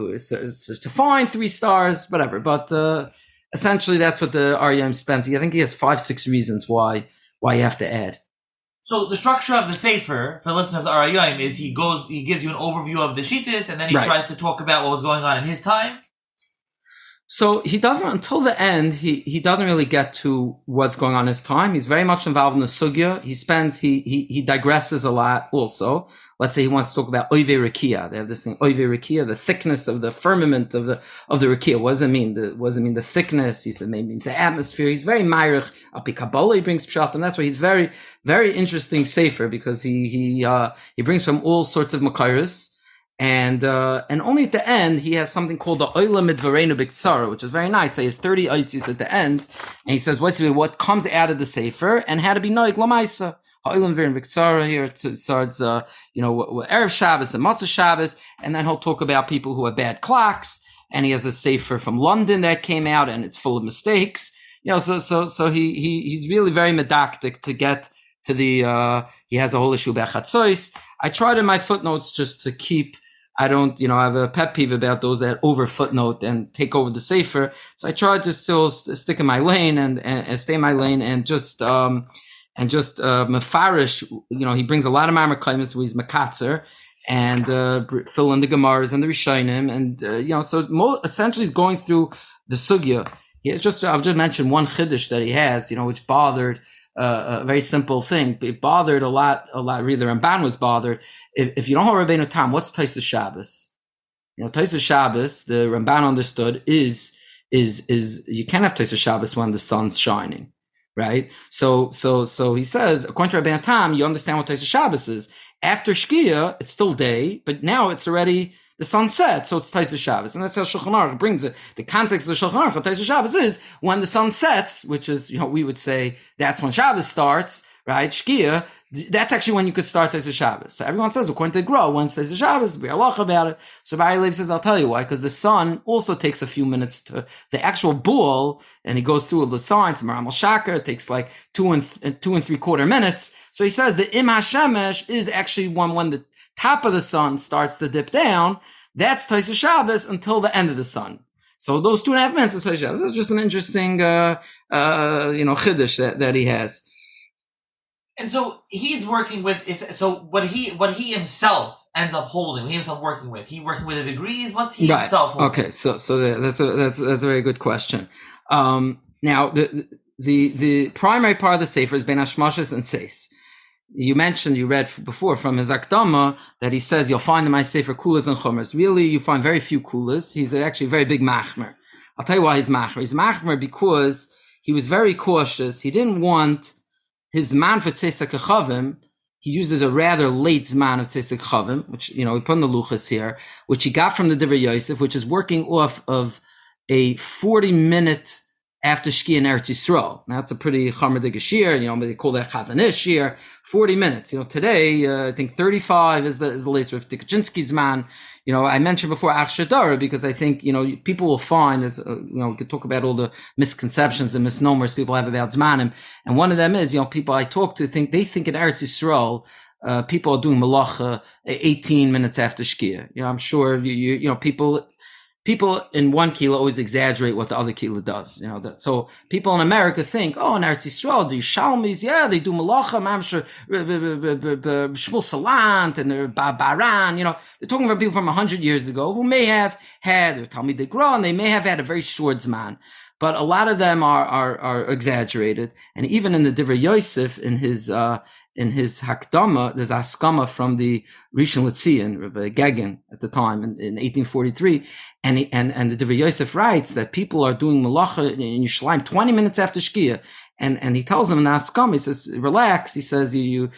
find 3 stars, whatever. But essentially, that's what the Ar HaYom spends. I think he has 5-6 reasons why you have to add. So the structure of the Sefer, for the listeners of the Ar HaYom, is he gives you an overview of the Shittis, and then he tries to talk about what was going on in his time? So he doesn't, until the end, he doesn't really get to what's going on in his time. He's very much involved in the sugya. He digresses a lot also. Let's say he wants to talk about oive rakia. They have this thing, oive rakia, the thickness of the firmament of the rakia. What does it mean? What does it mean? The thickness? He said maybe it means the atmosphere. He's very myrich. Alpi Kabbalah, he brings pshat, and that's why he's very, very interesting sefer, because he brings from all sorts of makairis. And only at the end, he has something called the Oila Midvarenu Biktsara, which is very nice. He has 30 isis at the end, and he says what comes out of the Sefer, and how to be Noig Lamaisa. Oila Midvarenu Biktsara here, it starts, Erev Shabbos and Matzah Shabbos, and then he'll talk about people who have bad clocks, and he has a Sefer from London that came out, and it's full of mistakes. So he's really very medactic to get to the, he has a whole issue about Chatzois. I tried in my footnotes just to keep, I have a pet peeve about those that over footnote and take over the sefer. So I tried to still stick in my lane and stay in my lane and just mefarish, he brings a lot of Ma'amar Kaimis where he's Makatzer and, fill in the Gemaras and the Rishonim. And, essentially he's going through the Sugya. I'll just mention one Chiddush that he has, which bothered, a very simple thing. It bothered a lot. Really, the Ramban was bothered. If you don't have Rabbeinu Tam, what's Taisa Shabbos? Taisa Shabbos, the Ramban understood is you can't have Taisa Shabbos when the sun's shining, right? So he says, according to Rabbeinu Tam, you understand what Taisa Shabbos is. After Shkia, it's still day, but now it's already the sun sets, so it's Taisa Shabbos. And that's how Shulchan Aruch brings it. The context of the Shulchan Aruch of Taisa Shabbos is when the sun sets, which is, we would say that's when Shabbos starts, right? Shkia, that's actually when you could start Taisa Shabbos. So everyone says, according to the Gra, when's Taisa Shabbos? Be Allah about it. So Bari Leib says, I'll tell you why, because the sun also takes a few minutes to, the actual bull, and he goes through the signs, Maram al-Shakar, it takes like 2 and 3/4 minutes. So he says the Im HaShemesh is actually when the top of the sun starts to dip down. That's Taisa Shabbos until the end of the sun. So those 2.5 minutes is Taisa Shabbos. That's just an interesting, chiddush that he has. And so he's working with, what he himself ends up holding, working with the degrees. What's he himself holding? Okay, so that's a very good question. Now the primary part of the sefer is Ben Hashmashas and Seis. You read before from his Akdama that he says you'll find in my sefer kulas and chumras. Really, you find very few kulas. He's actually a very big machmer. I'll tell you why he's machmer. He's machmer because he was very cautious. He didn't want his man for Tzeisak Chavim. He uses a rather late zman of Tzeisak Chavim, which, we put in the luchas here, which he got from the Divrei Yosef, which is working off of a 40-minute after Shkia in Eretz Yisrael. Now, it's a pretty Chamer de Geshir, they call that Chazanish Shir, 40 minutes. Today, I think 35 is the latest with Tikachinsky's man. I mentioned before Akshadara because I think, people will find, we could talk about all the misconceptions and misnomers people have about Zmanim. And one of them is, people I talk to think in Eretz Yisrael, people are doing Malacha 18 minutes after Shkia. I'm sure people in one kilo always exaggerate what the other kilo does. So people in America think, in Eretz Yisrael, the Yishalmis, they do Malacha, Mamsher, Shmuel Salant, and Baran. They're talking about people from 100 years ago who may have had, or Talmid Gra, and they may have had a very short Zman. But a lot of them are exaggerated. And even in the Divrei Yosef, in his Hakdama, there's Askama from the Rishon LeZion, Rabbi Gagin at the time in 1843. And the Divrei Yosef writes that people are doing Malacha in Yerushalayim 20 minutes after Shkia. And he tells them in the Askama, he says, relax. He says, you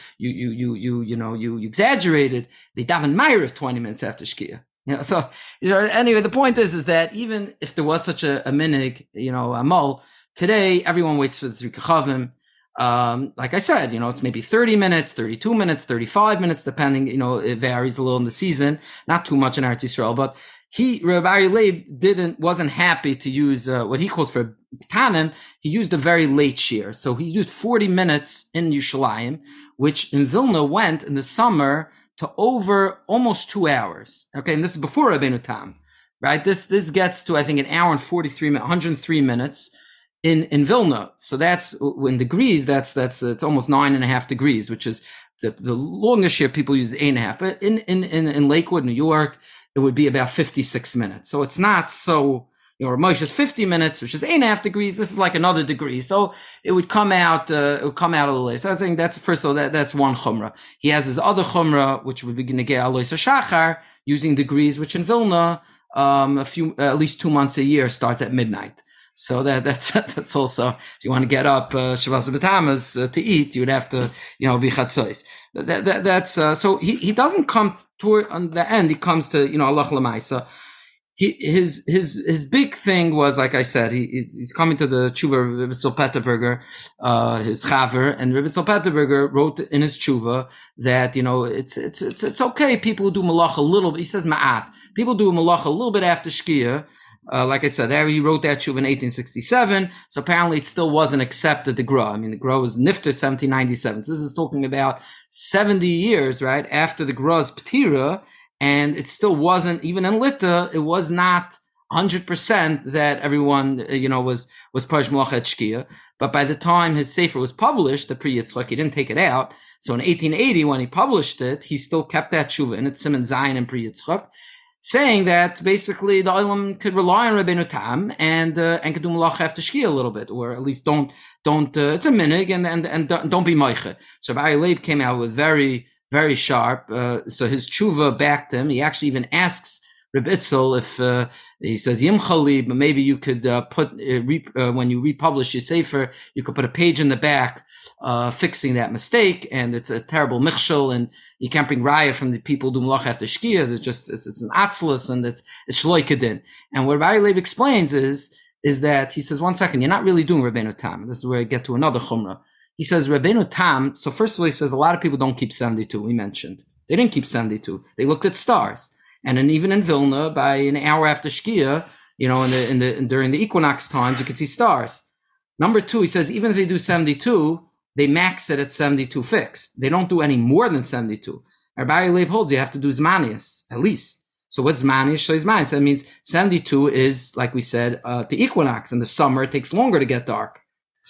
exaggerated. They daven Ma'ariv 20 minutes after Shkia. Anyway, the point is that even if there was such a minig, a mul, today everyone waits for the 3 Kechavim. Like I said, it's maybe 30 minutes, 32 minutes, 35 minutes, depending, it varies a little in the season, not too much in Eretz Yisrael, but Rabbi Leib wasn't happy to use, what he calls for Tanim. He used a very late shear. So he used 40 minutes in Yerushalayim, which in Vilna went in the summer to over almost 2 hours. Okay. And this is before Rabbeinu Tam, right? This gets to, I think, 1 hour and 43 minutes, 103 minutes in Vilna. So that's in degrees, it's almost 9.5 degrees, which is the longest year people use 8.5. But in Lakewood, New York, it would be about 56 minutes. So it's not so, Or Moshe's 50 minutes, which is 8.5 degrees. This is like another degree. So it would come out, a little later. So I was saying that's first of all, that's one chumrah. He has his other chumrah, which would begin to get Alois Shachar, using degrees, which in Vilna, at least 2 months a year starts at midnight. So that's also, if you want to get up, Shavas B'Tamas, to eat, you would have to, be chatzos. So he doesn't come toward, on the end, he comes to, Allah L'maisa. His big thing was, like I said, he's coming to the tshuva of Rebbe Tzol Petterberger, his chaver, and Rebbe Tzol Petterberger wrote in his tshuva that, it's okay. People do malach a little bit. He says ma'at. People do malach a little bit after shkia. Like I said, he wrote that tshuva in 1867. So apparently it still wasn't accepted, the Gra. I mean, the Gra was nifter 1797. So this is talking about 70 years, right, after the Gra's Ptira. And it still wasn't, even in Lita, it was not 100% that everyone, was Parish Malacha Shkia. But by the time his Sefer was published, the Pri Yitzchak, he didn't take it out. So in 1880, when he published it, he still kept that tshuva in its Siman Zayin and Pri Yitzchak, saying that basically the Olam could rely on Rabbeinu Tam and could do Malacha after Shkia a little bit, or at least don't, it's a minig and don't be Meiche. So Rabbi Leib came out with very sharp. So his tshuva backed him. He actually even asks Reb Itzel if, he says, Yimchali, but maybe you could, put, when you republish your Sefer, you could put a page in the back, fixing that mistake. And it's a terrible michshel, and you can't bring raya from the people who do malach after shkia. It's an atzlus, and it's shloikedin. And what Rabbi Leib explains is that he says, 1 second, you're not really doing Rabbeinu Tam. This is where I get to another chumrah. He says, Rabbeinu Tam, so first of all, he says, a lot of people don't keep 72, we mentioned. They didn't keep 72. They looked at stars. And then even in Vilna, by an hour after Shkia, during the equinox times, you could see stars. Number 2, he says, even if they do 72, they max it at 72 fixed. They don't do any more than 72. Rabbi Leib holds you have to do Zmanius, at least. So what's Zmanius? So Zmanius, that means 72 is, like we said, the equinox. In the summer, it takes longer to get dark.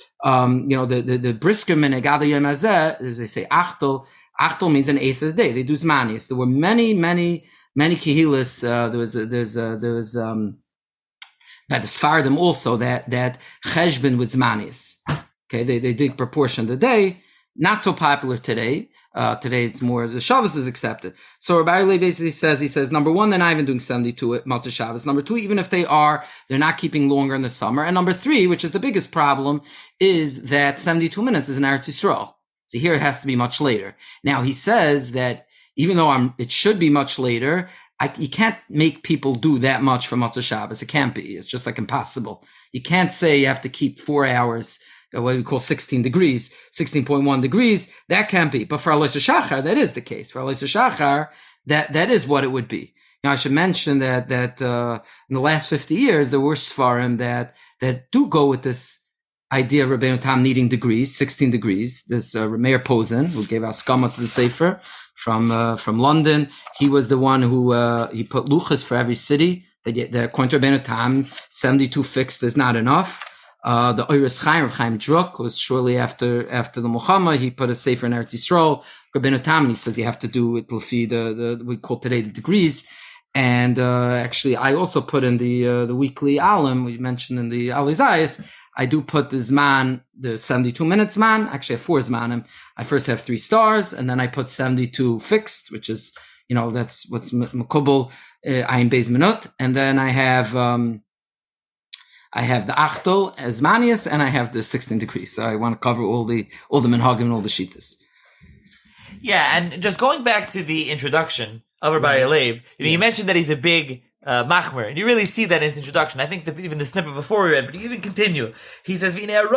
The brisker minhag ad yom hazeh, as they say, achtel means an eighth of the day. They do Zmanius. There were many kehilas. There was by the Sfardim also that cheshbon with Zmanius. Okay, they did proportion the day. Not so popular today. Today it's more, the Shabbos is accepted. So Rabbi Leib basically says, he says, number 1, they're not even doing 72 at Matzah Shabbos. Number 2, even if they are, they're not keeping longer in the summer. And number 3, which is the biggest problem, is that 72 minutes is in Eretz Yisrael. So here it has to be much later. Now he says that even though it should be much later, you can't make people do that much for Matzah Shabbos. It can't be. It's just like impossible. You can't say you have to keep 4 hours, what we call 16 degrees, 16.1 degrees. That can't be. But for Alois Shachar, that is the case. For Alois Shachar, that is what it would be. Now, I should mention that in the last 50 years, there were Sfarim that do go with this idea of Rabbeinu Tam needing degrees, 16 degrees. This Meir Posen, who gave Askama to the Sefer from London, he was the one who he put luchas for every city. According to Rabbeinu Tam, 72 fixed is not enough. The Oiris Chaim Druk was shortly after the Muhammad. He put a Sefer in Eretz Yisrael. Rabbeinu Tam, he says you have to do it the we call today the degrees. And actually, I also put in the weekly alim we mentioned in the Alizayas. I do put the Zman, the 72 minutes Zman. Actually, I have 4 Zmanim. I first have 3 stars, and then I put 72 fixed, which is, that's what's Makubal Ayin Beis Minut. And then I have the Achtel as Manius, and I have the 16 degrees. So I want to cover all the Minhagim and all the Shitas. Yeah, and just going back to the introduction of Rabbi Leib, you mentioned that he's a big machmer, and you really see that in his introduction. I think that even the snippet before we read, but you even continue. He says,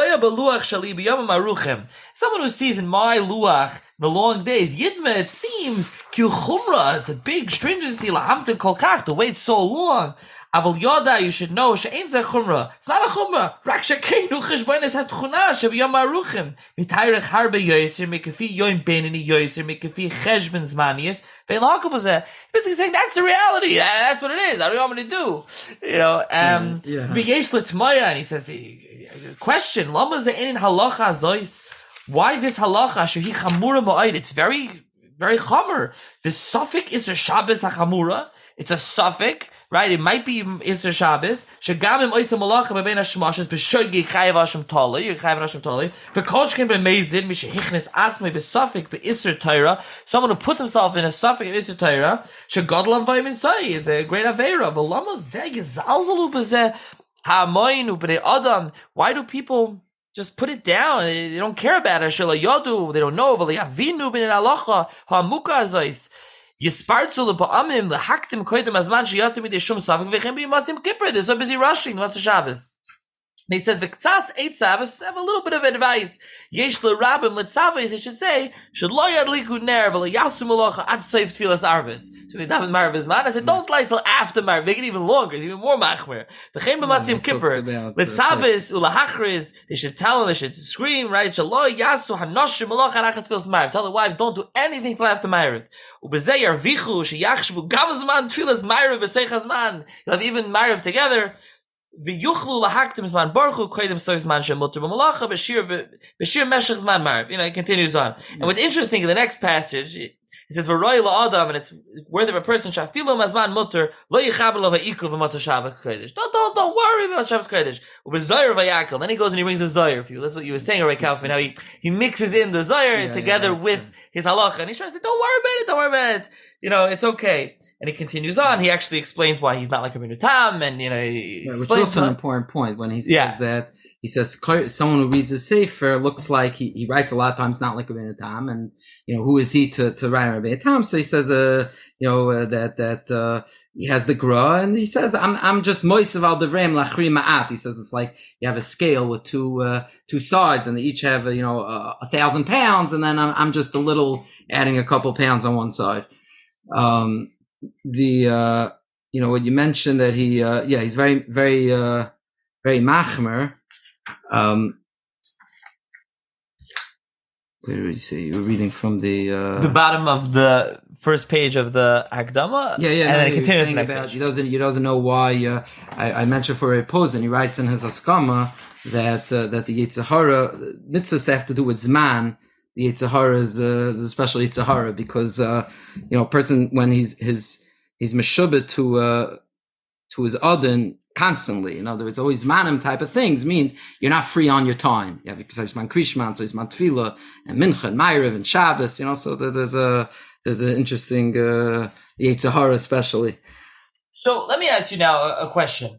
someone who sees in my luach the long days, Yidma, it seems, Chumra, it's a big stringency, to wait so long. Aval Yoda, you should know, she'ein zeh chumra. It's not a chumra. Rak shekeinu cheshbonis hatchuna shebiyom aruchim. Mitayrech harbe yoyser mekafi yoim benini yoyser mekafi cheshbon zmanius. Vein l'hakel b'zeh. Basically saying that's the reality. That's what it is. I don't know what I'm going to do. V'yesh l'tmaya, and he says, question, lama zeh einin halacha zois. Why this halacha shehi chamura ma'id? It's very, very chamer. The suffix is a Shabbos hachamura. It's a suffix. right? It might be Isser Shabbos. Shegam im oisem malacha bebein hashmashas b'shogi chayav Hashem tali. You chayav Hashem tali. V'kolshkin b'meizid mishehichnes atzmei v'safik b'Isser Torah. Someone who puts himself in a safik of Isser Torah. Shegadol avayim insai is a great avera. But lama zeh gezalzalu b'zeh ha'amoinu b'nei adam. Why do people just put it down? They don't care about it. They don't know. They're so busy rushing. What's the Shabbos? And he says, "V'ktsas eitzavos." Have a little bit of advice. Yesh l'rabim l'tzavos. They should say, "Should lo yadliku ner v'leyasu malacha ad seif tfilas arvis." So they daven marav is man. I said, "Don't light till after marav. Make it even longer, even more machmer." V'chein b'matzim kippur l'tzavos ulahachriz. They should tell. They should scream. Right? Should lo yasu hanoshim malacha arachas tfilas marav. Tell the wives, don't do anything till after marav. Ubezei yarvichu sheyachshvu gam zman tfilas marav b'seichas man. You'll have even marav together. V'yuchlu lahaktim zman baruchu koydem soiv zman shemuter b'malacha b'shir meshach zman marav. It continues on. And what's interesting in the next passage, it says v'roi la'adam, and it's worthy of a person shafilu mazman muter lo yichaber lo v'ikuv v'matzah Shabbos kodesh. Don't worry about Shabbos kodesh. U'b'zoyer v'yakal. Then he goes and he brings a zoyer for you. That's what you were saying, Rabbi Kaufman. How he mixes in the zoyer together with his halacha, and he's trying to say, don't worry about it. It's okay. And he continues on. He actually explains why he's not like Rabbeinu Tam, and he explains which is also an important point when he says that. He says someone who reads a sefer looks like he writes a lot of times not like Rabbeinu Tam, and who is he to write Rabbeinu Tam? So he says that he has the gra, and he says I'm just moisav al devreim lachri ma'at. He says it's like you have a scale with two sides, and they each have 1,000 pounds, and then I'm just a little adding a couple pounds on one side. What you mentioned that he's very, very, very machmer. Where did we see? You were reading from the bottom of the first page of the Hakdama. And then it continues the next page. He doesn't know why. I mentioned for a pose, and he writes in his Askama that the Yetzer Hara mitzvahs have to do with Zman. The Yetzer Hara is a special Yetzer Hara because a person when he's meshubet to his adon constantly. In other words, always manim type of things mean you're not free on your time. You have Ksavishman Krishman, so Isman Tefillah, and Mincha, and Ma'ariv, and Shabbos. So there's an interesting Yetzer Hara especially. So let me ask you now a question.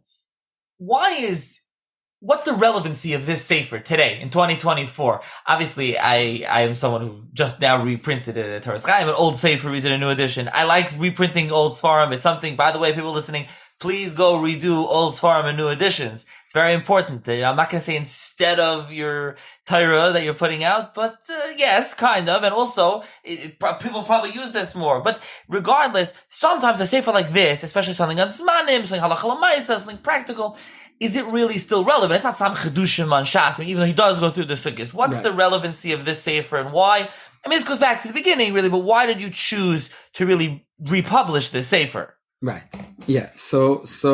What's the relevancy of this sefer today in 2024? Obviously, I am someone who just now reprinted a Toras Chaim, an old sefer. We did a new edition. I like reprinting old Sfarim. It's something, by the way, people listening, please go redo old Sfarim and new editions. It's very important. I'm not going to say instead of your Torah that you're putting out, but yes, kind of. And also, people probably use this more. But regardless, sometimes a sefer like this, especially something on Zmanim, something halacha l'maisa, something practical, is it really still relevant? It's not some chedushim on Shas. Even though he does go through the sukkahs. What's the relevancy of this sefer and why? This goes back to the beginning, really, but why did you choose to really republish this sefer? Right. Yeah. So first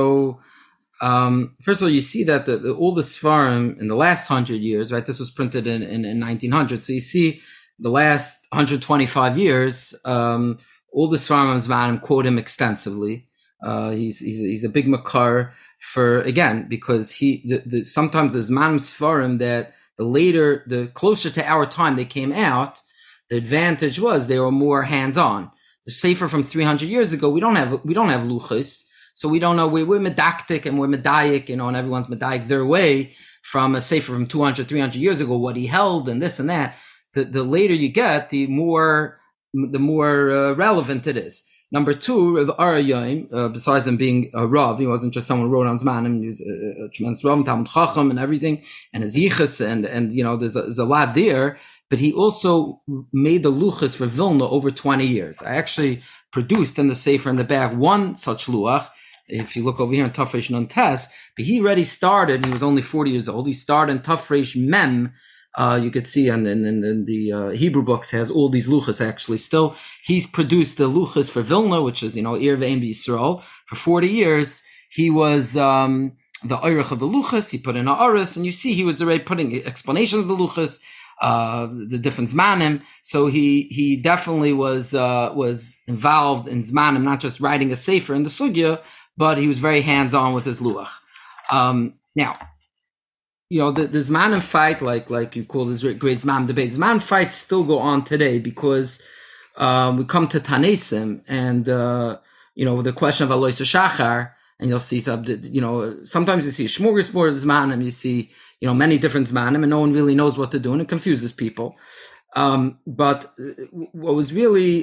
of all, you see that all the Sfarim in the last 100 years, right? This was printed in 1900. So you see the last 125 years, all the Sfarim of Zmanim quote him extensively. He's a big makar because sometimes the Zmanim Sfarim that the closer to our time they came out, the advantage was they were more hands-on. The sefer from 300 years ago, we don't have luchos, so we don't know. We're medactic and we're medayik, and everyone's medayik their way from a sefer from 200, 300 years ago, what he held and this and that. The later you get, the more relevant it is. Number two, Rav Arayim, besides him being a Rav, he wasn't just someone who wrote on Zmanim. He was a tremendous Rav, Talmud Chacham and everything, and his yichus, and there's a lot there. But he also made the luchas for Vilna over 20 years. I actually produced in the sefer in the back one such luach. If you look over here in Tafresh Nun Tes, but he already started. He was only 40 years old. He started in Tafresh Mem. You could see in the Hebrew books has all these luchas actually still. He's produced the luchas for Vilna, which is, Ir Ve'em B'Yisrael. For 40 years, he was the oirach of the luchas. He put in Ha'aris, and you see he was already putting explanations of the luchas, the different Zmanim. So he definitely was involved in Zmanim, not just writing a sefer in the sugya, but he was very hands-on with his luach. Now, the Zmanim fight, like you call this great Zmanim debate, Zmanim fights still go on today because we come to Tanesim and, the question of Alois Shachar, and you'll see sometimes you see a smorgasbord of Zmanim, you see, many different Zmanim, and no one really knows what to do, and it confuses people. But what was really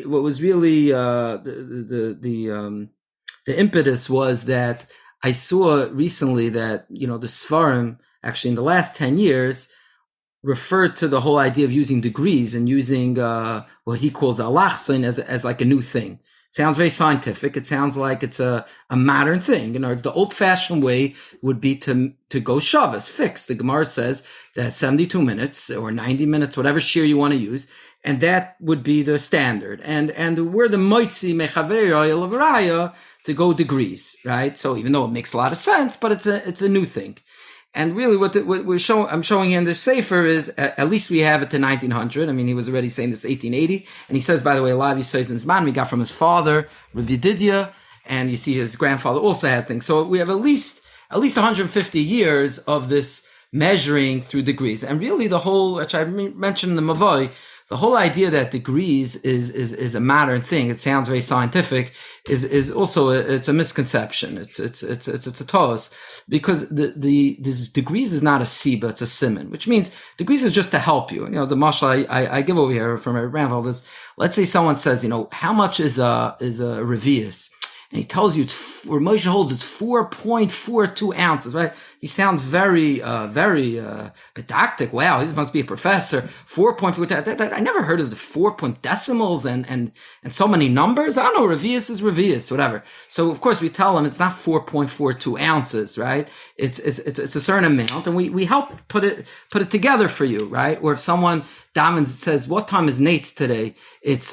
the impetus was that I saw recently that, the Sfarim, actually in the last 10 years, referred to the whole idea of using degrees and using what he calls alachsin as like a new thing. It sounds very scientific. It sounds like it's a modern thing. The old-fashioned way would be to go Shabbos, fixed. The Gemara says that 72 minutes or 90 minutes, whatever shear you want to use, and that would be the standard. And we're the moitzi mechaveira elavaraya to go degrees, right? So even though it makes a lot of sense, but it's a new thing. And really, what I'm showing here in this Sefer is at least we have it to 1900. I mean, he was already saying this 1880, and he says, by the way, a lot of these says in Zman he got from his father, Rabbi Didia, and you see his grandfather also had things. So we have at least 150 years of this measuring through degrees, and really the whole, which I mentioned in the Mavoi, the whole idea that degrees is a modern thing. It sounds very scientific. Is also it's a misconception. It's a toss because this degrees is not a siba. It's a siman, which means degrees is just to help you. The mashal I give over here from a grandfather is, let's say someone says, how much is a revius? And he tells you where Moshe holds it's 4.42 ounces, right? He sounds very didactic. Wow, he must be a professor. 4.42. I never heard of the 4 point decimals and so many numbers. I don't know. Revius is revius, whatever. So of course we tell him it's not 4.42 ounces, right? It's a certain amount, and we help put it together for you, right? Or if someone Davins says, what time is Nate's today? It's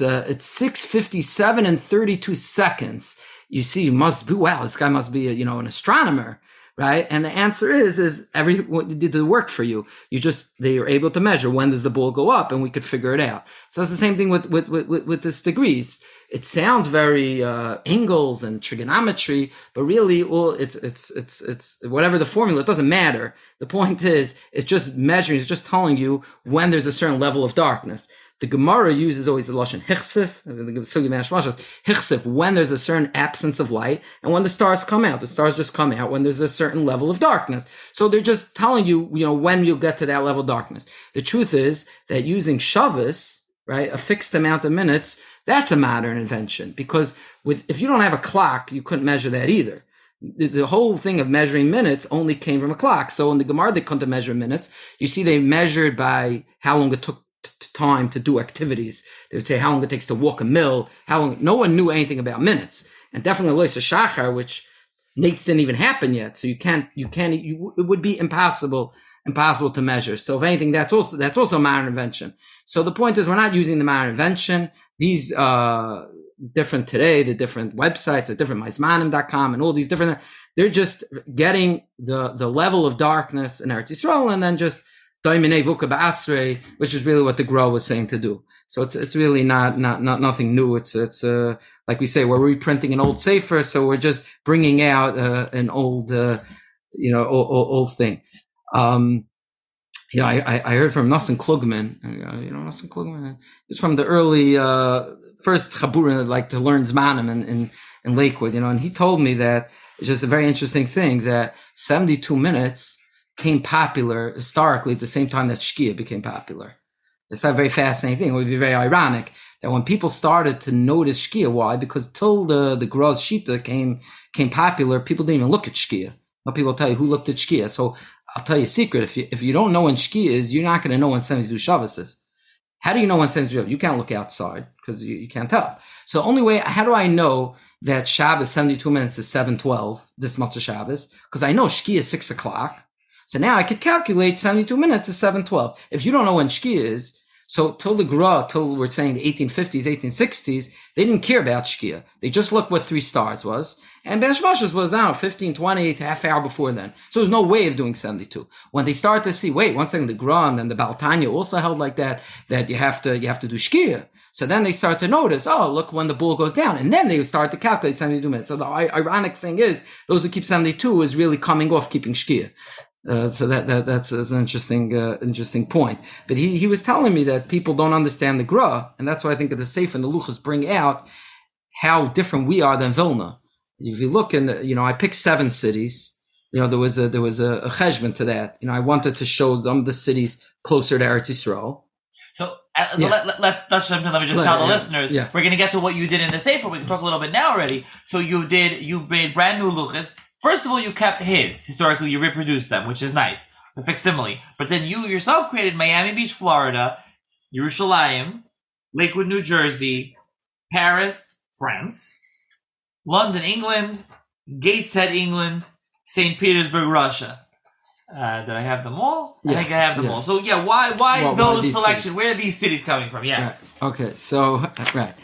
6:57 and 32 seconds. You see, this guy must be an astronomer, right? And the answer is everyone did the work for you. They are able to measure when does the ball go up, and we could figure it out. So it's the same thing with this degrees. It sounds very angles and trigonometry, but really, it's whatever the formula. It doesn't matter. The point is, it's just measuring. It's just telling you when there's a certain level of darkness. The Gemara uses always the lashon hichsif, hichsif, when there's a certain absence of light, and when the stars come out. The stars just come out when there's a certain level of darkness. So they're just telling you, when you'll get to that level of darkness. The truth is that using Shabbos, right, a fixed amount of minutes, that's a modern invention, because if you don't have a clock, you couldn't measure that either. The whole thing of measuring minutes only came from a clock. So in the Gemara, they couldn't measure minutes. You see, they measured by how long it took time to do activities. They would say how long it takes to walk a mill, how long. No one knew anything about minutes, and definitely Lois Shachar, which Nates didn't even happen yet. So it would be impossible to measure. So if anything, that's also a modern invention. So the point is, we're not using the modern invention. These different today, the different websites, the different maismanim.com and all these different, they're just getting the level of darkness in Eretz Yisrael, and then just which is really what the Gra was saying to do. So it's really not nothing new. It's like we say, we're reprinting an old sefer, so we're just bringing out an old old thing. I heard from Nosson Klugman. Nosson Klugman. It's from the early first Chabura, like to learn Zmanim in Lakewood. And he told me that it's just a very interesting thing that 72 minutes became popular historically at the same time that Shkia became popular. It's not a very fascinating thing. It would be very ironic that when people started to notice Shkia, why? Because till the Gra's Shita came popular, people didn't even look at Shkia. Now people tell you who looked at Shkia. So I'll tell you a secret. If you don't know when Shkia is, you're not going to know when 72 Shabbos is. How do you know when 72 Shabbos? You can't look outside because you can't tell. So the only way, how do I know that Shabbos 72 minutes is 7:12, this Matzah Shabbos? Because I know Shkia is 6 o'clock. So now I could calculate 72 minutes is 7:12. If you don't know when Shkia is, so till we're saying the 1850s, 1860s, they didn't care about Shkia. They just looked what 3 stars was. And Ben Shmashas was, 15, 20, half hour before then. So there's no way of doing 72. When they started to see, wait, one second, the Gra and then the Baal Tanya also held like that you have to do Shkia. So then they start to notice, oh, look when the bull goes down. And then they start to calculate 72 minutes. So the ironic thing is, those who keep 72 is really coming off keeping Shkia. So that's an interesting point. But he was telling me that people don't understand the Gra, and that's why I think that the Sefer and the Luchas bring out how different we are than Vilna. If you look I picked 7 cities. There was a cheshbon to that. I wanted to show them the cities closer to Eretz Yisrael. So let's jump in. Let me just tell the listeners. Yeah. We're going to get to what you did in the Sefer. We can talk a little bit now already. So you made brand new luchas. First of all, you kept historically you reproduced them, which is nice, the facsimile. But then you yourself created Miami Beach, Florida, Yerushalayim, Lakewood, New Jersey, Paris, France, London, England, Gateshead, England, St. Petersburg, Russia. Did I have them all? I think I have them all. So why those selections? Cities? Where are these cities coming from? Yes. Right. Okay. So right.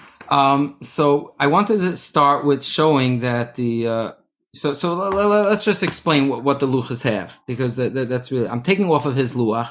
So I wanted to start with showing that the so let's just explain what the luchas have, because that's really, I'm taking off of his luach.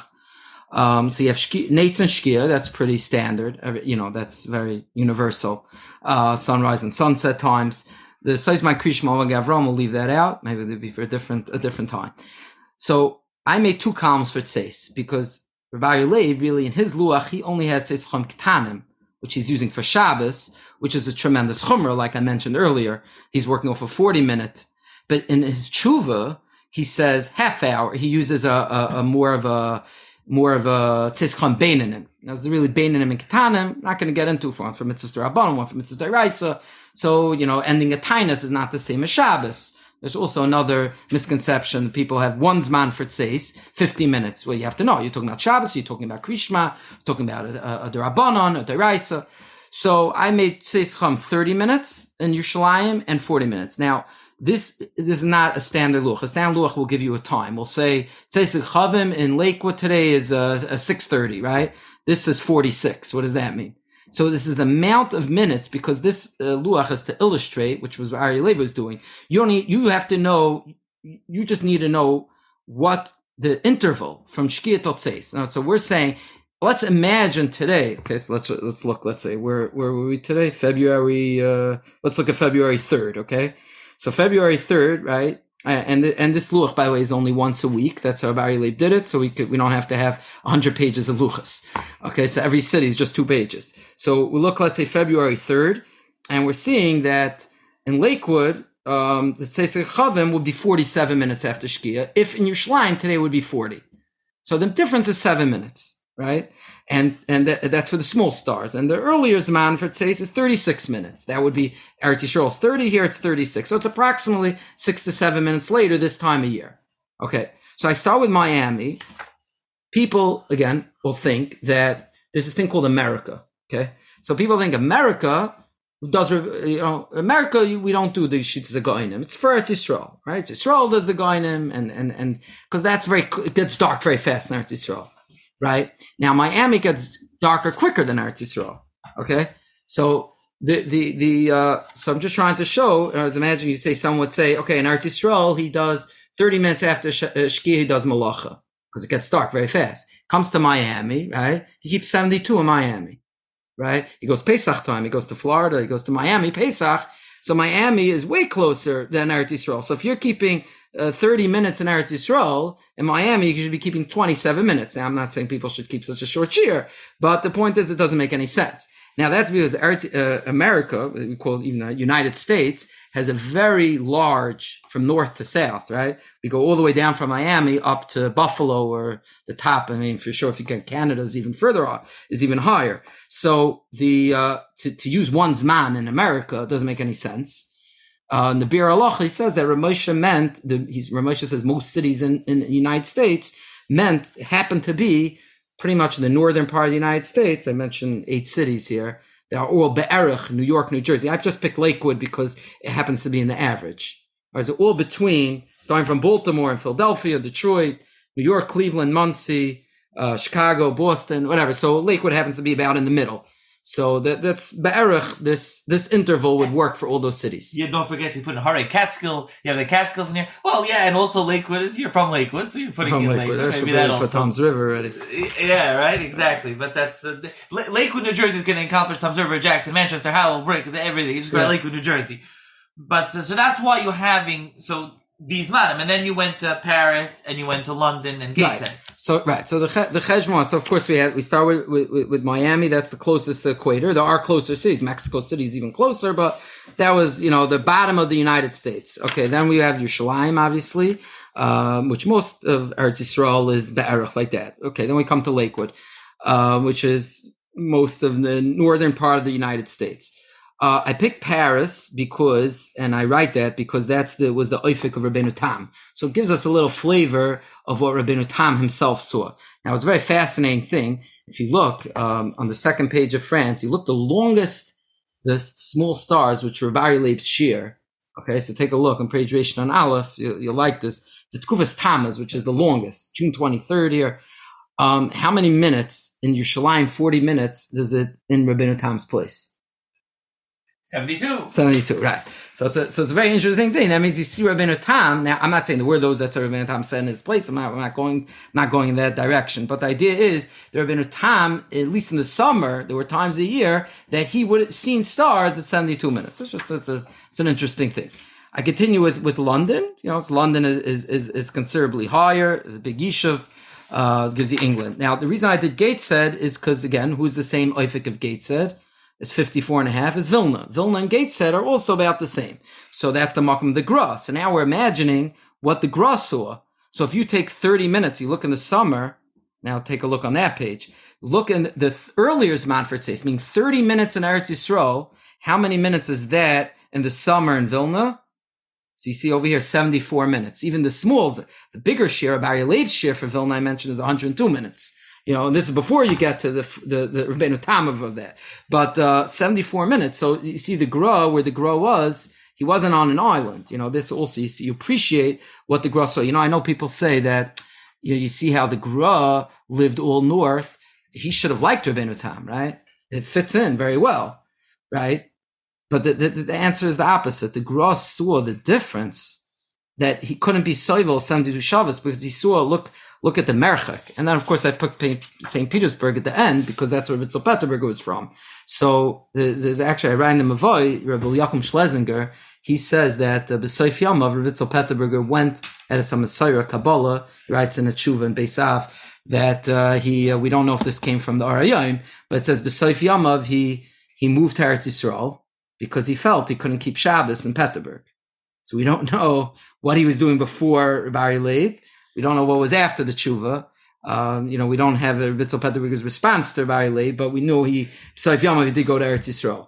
So you have Nates and Shkia, that's pretty standard. That's very universal. Sunrise and sunset times. The Seismai Krishma and Gavram, we'll leave that out. Maybe it'll be for a different time. So I made 2 columns for Tseis, because Rabbi Leib really in his luach, he only has Tseis Chum Ketanim, which he's using for Shabbos, which is a tremendous chumrah, like I mentioned earlier. He's working off a 40-minute. But in his tshuva, he says half hour. He uses a more of a Tseis Chum Beinanim. Now, it's really Beinanim and Ketanim. Not going to get into one for Mitzvah Rabbanon, one for Mitzvah Deraisa. So, ending a Tainus is not the same as Shabbos. There's also another misconception. People have one Zman for Tseis, 50 minutes. Well, you have to know. You're talking about Shabbos, you're talking about Krishma, you're talking about a Derabanan, a Deraisa. So I made Tseis Chum 30 minutes in Yerushalayim and 40 minutes. Now, this is not a standard luch. A standard luch will give you a time. We'll say Tseis Chavim in Lakewood today is 6:30, right? This is 46. What does that mean? So this is the amount of minutes, because this luach is to illustrate, which was what Ari Leib was doing. You have to know. You just need to know what the interval from Shkia to Tseis. So we're saying, let's imagine today. Okay, so let's look. Let's say where were we today? February. Let's look at February 3rd. Okay. So February 3rd, right? And this luch, by the way, is only once a week. That's how Bari Leib did it. So we don't have to have 100 pages of luchas. Okay. So every city is just 2 pages. So we look, let's say February 3rd, and we're seeing that in Lakewood, the Tseis Chavim would be 47 minutes after Shkia. If in Yerushalayim today would be 40. So the difference is 7 minutes, right? And that's for the small stars. And the earlier Zman for Tseis is 36 minutes. That would be Eretz Yisrael's 30, here it's 36. So it's approximately 6 to 7 minutes later this time of year. Okay, so I start with Miami. People, again, will think that there's this thing called America, okay? So people think America does, America, we don't do the Shitas Goinim. It's for Eretz Yisrael, right? Yisrael does the Goinim, and because that's it gets dark very fast in Eretz Yisrael. Right? Now, Miami gets darker quicker than Eretz Yisrael. Okay? So, so I'm just trying to show, imagine you say, someone would say, okay, in Eretz Yisrael, he does 30 minutes after Shkia, he does Malacha, because it gets dark very fast. Comes to Miami, right? He keeps 72 in Miami, right? He goes Pesach time, he goes to Florida, he goes to Miami, Pesach. So Miami is way closer than Eretz Yisrael. So if you're keeping 30 minutes in Eretz Yisrael, in Miami, you should be keeping 27 minutes. Now, I'm not saying people should keep such a short shir, but the point is it doesn't make any sense. Now, that's because America, we call it even the United States, has a very large, from north to south, right? We go all the way down from Miami up to Buffalo or the top. I mean, for sure, if you get Canada is even further up, is even higher. So to use one Zman in America doesn't make any sense. In the Bir Halacha, he says that Ramosha meant, Ramosha says most cities in the United States happened to be pretty much in the northern part of the United States. I mentioned 8 cities here. They are all Be'erich, New York, New Jersey. I've just picked Lakewood because it happens to be in the average. All right, so all between, starting from Baltimore and Philadelphia, Detroit, New York, Cleveland, Muncie, Chicago, Boston, whatever. So Lakewood happens to be about in the middle. So that's Be'erich, this interval would work for all those cities. Yeah, don't forget to put in Hare Catskill. You have the Catskills in here. Well, yeah, and also Lakewood you're from Lakewood, so you're putting From in Lakewood. Lakewood. Maybe that also. Put Tom's River already. Yeah, right, exactly. But that's Lakewood, New Jersey is going to encompass Tom's River, Jackson, Manchester, Howell, Brick, everything. You just go to Lakewood, New Jersey. But so that's why you're having these madam, and then you went to Paris and you went to London and Gateshead. So the Cheshbon. So of course we start with Miami. That's the closest to the equator. There are closer cities. Mexico City is even closer, but that was the bottom of the United States. Okay, then we have Yerushalayim, obviously, which most of Eretz Yisrael is Be'erich like that. Okay, then we come to Lakewood, which is most of the northern part of the United States. I picked Paris because, and I write that because was the oifik of Rabbeinu Tam. So it gives us a little flavor of what Rabbeinu Tam himself saw. Now it's a very fascinating thing. If you look on the second page of France, you look the small stars, which were Bari Leib's shear. Okay, so take a look on page Reish on Aleph. You'll like this. The Tkufas Tammuz, which is the longest, June 23rd here. How many minutes in Yerushalayim? 40 minutes does it in Rabbeinu Tam's place? 72, right. So it's a very interesting thing. That means you see Rabbeinu Tam. Now, I'm not saying the word those that Rabbeinu Tam said in his place. I'm not going in that direction. But the idea is that Rabbeinu Tam, at least in the summer, there were times a year that he would have seen stars at 72 minutes. It's an interesting thing. I continue with London. London is considerably higher. The big Yishuv gives you England. Now, the reason I did Gateshead is because, again, who's the same oifik of Gateshead? Is 54.5 is Vilna. Vilna and Gateshead are also about the same. So that's the makom of the Gra. So now we're imagining what the Gra saw. So if you take 30 minutes, you look in the summer, now take a look on that page, look in the earlier Zman for Tzeis, meaning 30 minutes in Eretz Yisrael, how many minutes is that in the summer in Vilna? So you see over here, 74 minutes. Even the smalls, the bigger share, Bari Leib's share for Vilna I mentioned is 102 minutes. And this is before you get to the Rabbeinu Tam of that. But 74 minutes. So you see the Gra, where the Gra was, he wasn't on an island. This also, you appreciate what the Gra saw. I know people say that, you see how the Gra lived all north. He should have liked Rabbeinu Tam, right? It fits in very well, right? But the answer is the opposite. The Gra saw the difference that he couldn't be Soivel 72 Shabbos because he saw, look at the Merchek. And then, of course, I put St. Petersburg at the end because that's where Vitzel Peterburger was from. So there's actually, I ran the Mavoy, Rabbi Yaakov Schlesinger, he says that B'Soif Yamav, Vitzel Peterburger went at some Messiah Kabbalah, he writes in a Tshuva in Beisav, that we don't know if this came from the Arayim, but it says B'Soif Yamav, he moved to Eretz Yisrael because he felt he couldn't keep Shabbos in Peterburg. So we don't know what he was doing before Bari Leib. We don't know what was after the tshuva. We don't have a Vitzel Peterburger's response to Bari Leib, but we know B'Soif Yamav, he did go to Eretz Yisrael.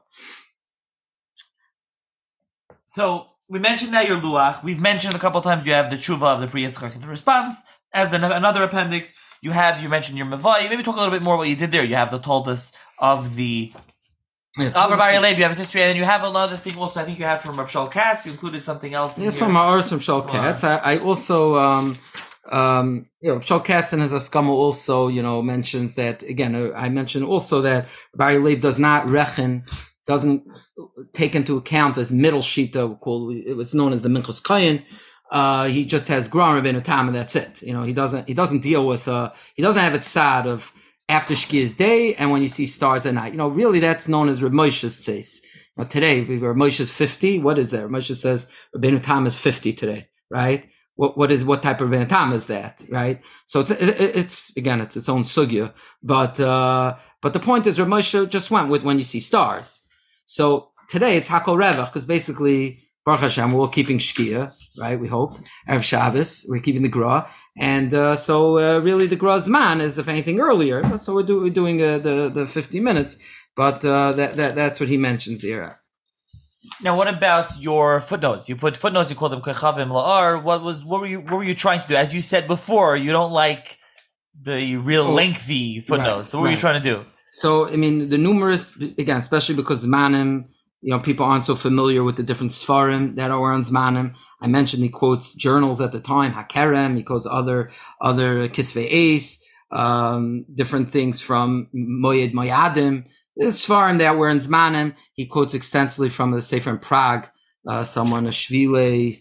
So we mentioned that your Luach. We've mentioned a couple of times you have the tshuva of the Pri Yitzchak and the response. As another appendix, you mentioned your Mavai. Maybe talk a little bit more what you did there. You have the Toldos of the Bari Leib, you have his history, and then you have another thing also, I think you have from Reb Shaul Katz, you included something else in here. Some ours from Shaul Katz. I also, Shaul Katz in his Askama also, mentions that, again, I mentioned also that Bari Leib does not doesn't take into account as middle shita, it's known as the Minchas Kayin. He just has Gra and Rabbeinu Tam, and that's it. He doesn't deal with, he doesn't have it sad of after Shkiya's day and when you see stars at night. Really that's known as Reb Moshe's Tzeis. Today, Reb Moshe's 50. What is that? Reb Moshe says Rabbeinu Tam is 50 today, right? What type of Rabbeinu Tam is that, right? So it's its own sugya. But the point is Reb Moshe just went with when you see stars. So today it's Hakol Revach, because basically, Baruch Hashem, we're all keeping Shkiya, right? We hope. Erev Shabbos, we're keeping the Gra. And really the Gra Zman is, if anything, earlier. So we're doing the 50 minutes. But that's what he mentions here. Now, what about your footnotes? You put footnotes. You call them Kechavim La'ar. What were you trying to do? As you said before, you don't like the real lengthy footnotes. Right, so what were you trying to do? So the numerous, again, especially because Zmanim, people aren't so familiar with the different Sfarim that are on Zmanim. I mentioned he quotes journals at the time, Hakerem. He quotes other Kisvei Eis, different things from Moyed Moyadim. There's Svarim that were in Zmanim. He quotes extensively from the Sefer in Prague, someone, a Shvile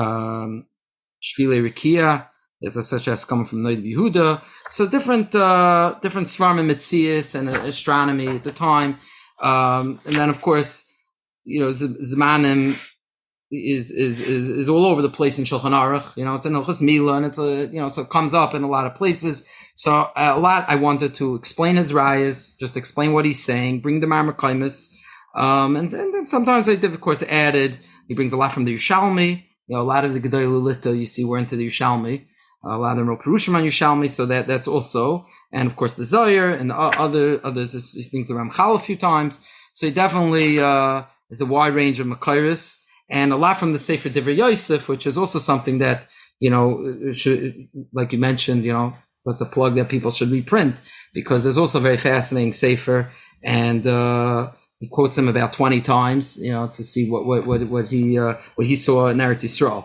Rikia. There's such as coming from Noid Yehuda. So different Svarim in Metzius and astronomy at the time. And then, of course, Zmanim is all over the place in Shulchan Aruch. It's in Hilchos Mila, and so it comes up in a lot of places. So a lot I wanted to explain his rayas, just explain what he's saying, bring the Marmar Kaimis, and then sometimes I did, of course, added. He brings a lot from the Yerushalmi. A lot of the Gedolei Lulita you see were into the Yerushalmi. A lot of them wrote Perushim on Yerushalmi, so that's also, and of course the Zohar and the others. He brings the Ramchal a few times. So he definitely is a wide range of Makairis. And a lot from the Sefer Divrei Yosef, which is also something that, should, like you mentioned, that's a plug that people should reprint, because there's also a very fascinating Sefer, and he quotes him about 20 times, to see what he saw in Eretz Yisrael.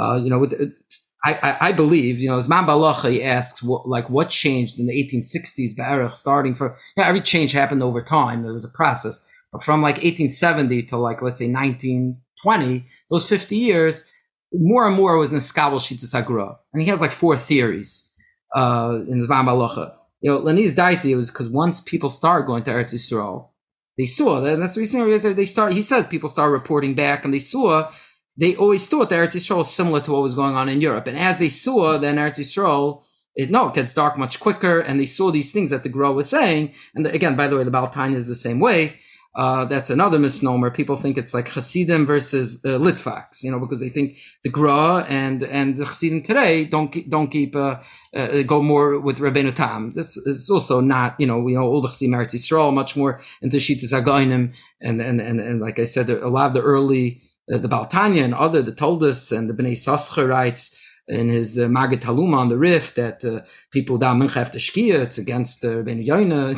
I believe, Zman Balacha, he asks what changed in the 1860s, Ba'erach, starting from, every change happened over time. There was a process, but from 1870 to let's say 1920, those 50 years, more and more was Neskabel Shitas Agra. And he has 4 theories, in Zman Balacha. Leniz Daiti, it was because once people started going to Eretz Yisrael, they saw that, and that's the reason he says people start reporting back, and they always thought that Eretz Yisrael was similar to what was going on in Europe. And as they saw, then Eretz Yisrael, it gets dark much quicker, and they saw these things that the Gra was saying. And again, by the way, the Baal Tanya is the same way. That's another misnomer. People think it's like Hasidim versus Litvaks, because they think the Gra and the Hasidim today don't keep go more with Rabbeinu Tam. This is also not, all the Hasidim Eretz Yisrael much more into Shitas Hagainim, and like I said, a lot of the early the Baal Tanya and the Toldos and the Bnei Saschar writes in his Magid Taluma on the Rif that people da mincha after shkia, it's against Rabbeinu Yoina.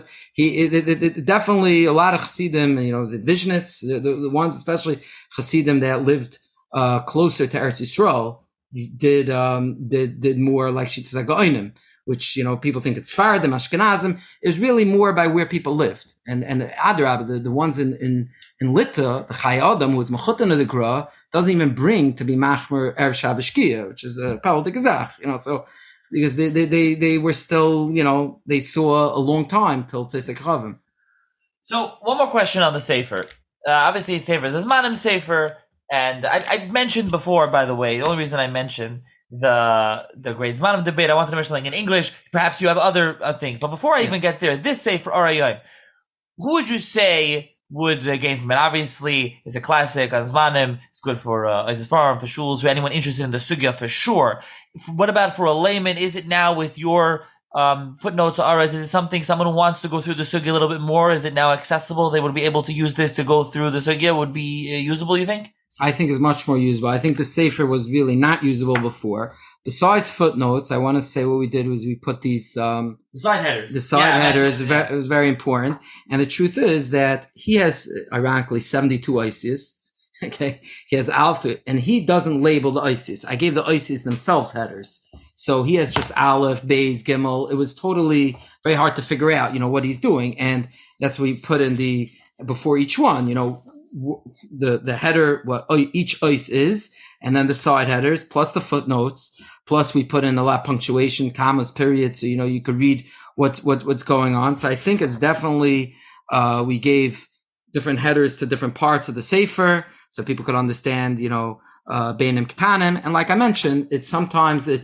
Definitely a lot of Chassidim, the Vishnitz, the ones especially Chassidim that lived closer to Eretz Yisrael, did more like Shitas HaGoinim, which people think it's Sfaradim, Ashkenazim. It was really more by where people lived, and the Adrab, the ones in Lita, the Chai Adam, who was Mechutan of the Gra, doesn't even bring to be Machmer Erev Shabbos Shkia, which is a Pal de Gazach, so because they were still, they saw a long time till Tzesek Chavim. So one more question on the Sefer. Obviously, Sefer is Zmanim Sefer, and I mentioned before, by the way, the only reason I mentioned the great Zmanim debate, I wanted to mention something in English. Perhaps you have other things, but before I even get there, this Sefer Arayim, who would you say would gain from it? Obviously, it's a classic on Zmanim. It's good for Isisfarim, for shuls, for anyone interested in the sugya, for sure. What about for a layman? Is it now with your footnotes or is it something someone who wants to go through the sugya a little bit more? Is it now accessible? They would be able to use this to go through the sugya. Would be usable, you think? I think is much more usable. I think the Sefer was really not usable before. Besides footnotes, I want to say what we did was we put these the side headers. The side headers, it was very important. And the truth is that he has, ironically, 72 ISIS. Okay, he has Aleph, and he doesn't label the ISIS. I gave the ISIS themselves headers. So he has just Aleph, Beis, Gimel. It was totally very hard to figure out, what he's doing. And that's what we put in before each one, the header, what each ice is, and then the side headers, plus the footnotes, plus we put in a lot of punctuation, commas, periods, so you could read what's going on. So I think it's definitely we gave different headers to different parts of the Sefer, so people could understand, Beinim Ketanim. And like I mentioned, it's not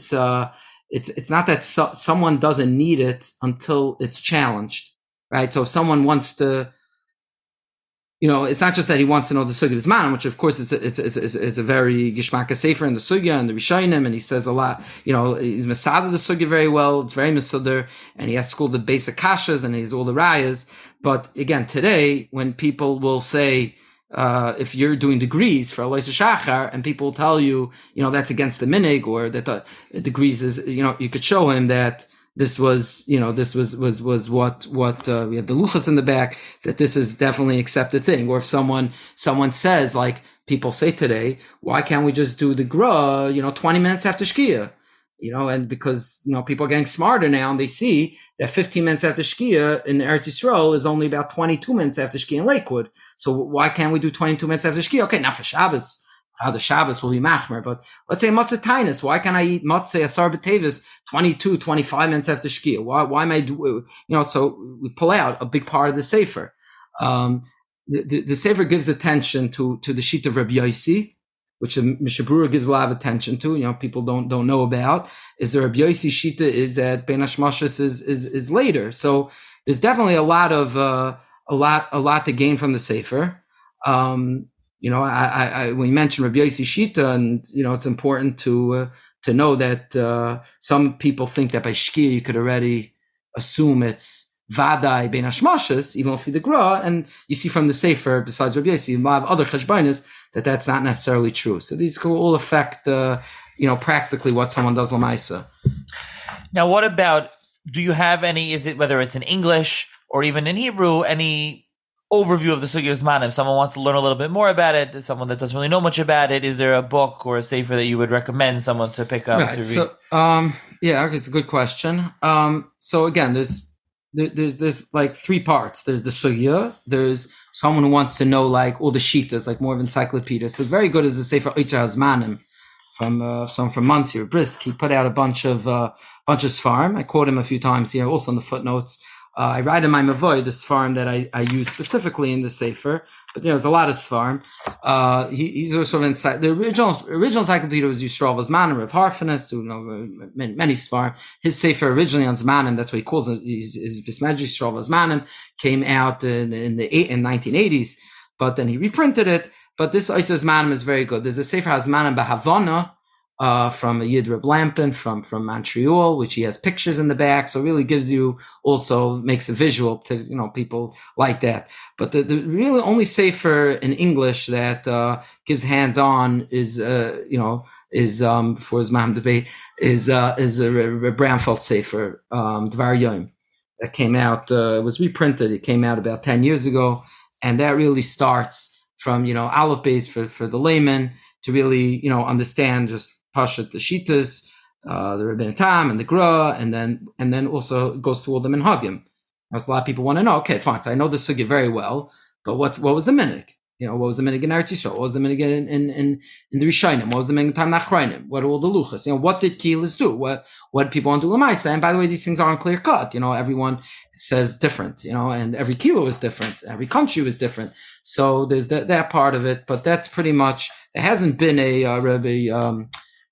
that someone doesn't need it until it's challenged, right? So if someone wants to, it's not just that he wants to know the Sugya of Zman, which of course it's a very Gishmaka Sefer in the Sugya and the Rishonim, and he says a lot, he's Masada the Sugya very well, it's very Masudar, and he has schooled the basic Kashas, and he has all the Rayas. But again, today, when people will say, if you're doing degrees for Alois Shachar, and people will tell you, that's against the minig, or that the degrees is, you could show him that this was what we have the luchas in the back, that this is definitely an accepted thing. Or if someone says, like people say today, why can't we just do the gra, 20 minutes after Shkia? And because, people are getting smarter now and they see that 15 minutes after Shkia in Eretz Yisrael is only about 22 minutes after Shkia in Lakewood. So why can't we do 22 minutes after Shkia? Okay, now for Shabbos, how the Shabbos will be machmer, but let's say matzah tainus. Why can't I eat matzah asar b'tevis 22, 25 minutes after Shkia? Why am I so we pull out a big part of the Sefer. The Sefer gives attention to the sheet of Rabbi Yossi, which the Mishnah Berurah gives a lot of attention to. People don't know about. Is the Rabbi Yossi shita is that Ben Hashmashas is later. So there's definitely a lot to gain from the Sefer. When you mentioned Rabbi Yossi shita, and it's important to know that some people think that by Shkia you could already assume it's Vadai Ben Hashmashas, even if you the Gra, and you see from the Sefer, besides Rabbi Yossi, you have other cheshbonos that's not necessarily true. So these could all affect, practically what someone does l'maisa. Now, what about? Do you have any? Is it whether it's in English or even in Hebrew? Any overview of the Sugya of Zmanim? Someone wants to learn a little bit more about it. Someone that doesn't really know much about it. Is there a book or a sefer that you would recommend someone to pick up to read? So, it's a good question. So again, there's like three parts. There's the Sugya. There's someone who wants to know like all the shitas, like more of encyclopedia. So very good is the Sefer Oitzer Hazmanim from Monsier Brisk. He put out a bunch of Sfarim. I quote him a few times here, also in the footnotes. I write in my Mavoy the Sfarim that I use specifically in the Sefer, but there's a lot of Sfarim. He's also the original encyclopedia was Yisrael Zmanim of Harfanis, who many Sfarim. His Sefer originally on Zmanim, that's what he calls it, his Bismedri Yisrael Zmanim, came out in 1980s, but then he reprinted it. But this Oitzer Zmanim is very good. There's a Sefer Hazmanim B'Havana, from Yid Reb Lampin from Montreal, which he has pictures in the back. So it really makes a visual to, people like that. But the really only Sefer in English that, gives hands-on is for his Zman debate is a Bramfeld Sefer, Dvar Yom, that came out, was reprinted. It came out about 10 years ago. And that really starts from, Aleph Beis for the layman to really, understand just Pashat the Shitas, the Rebbeinu Tam and the Gra, and then also goes to all the Minhagim. As a lot of people want to know, okay, fine, so I know the Sugya very well, but what was the Minig? What was the Minig in Eretz Yisrael? What was the Minig in the Rishayim? What was the Minig in Tam Nachrayim? What are all the Luchas? What did Kehillas do? What did people want to do Lamaisa? And by the way, these things aren't clear cut. Everyone says different, and every kilo is different. Every country is different. So there's that part of it, but that's pretty much, there hasn't been a Rebbe,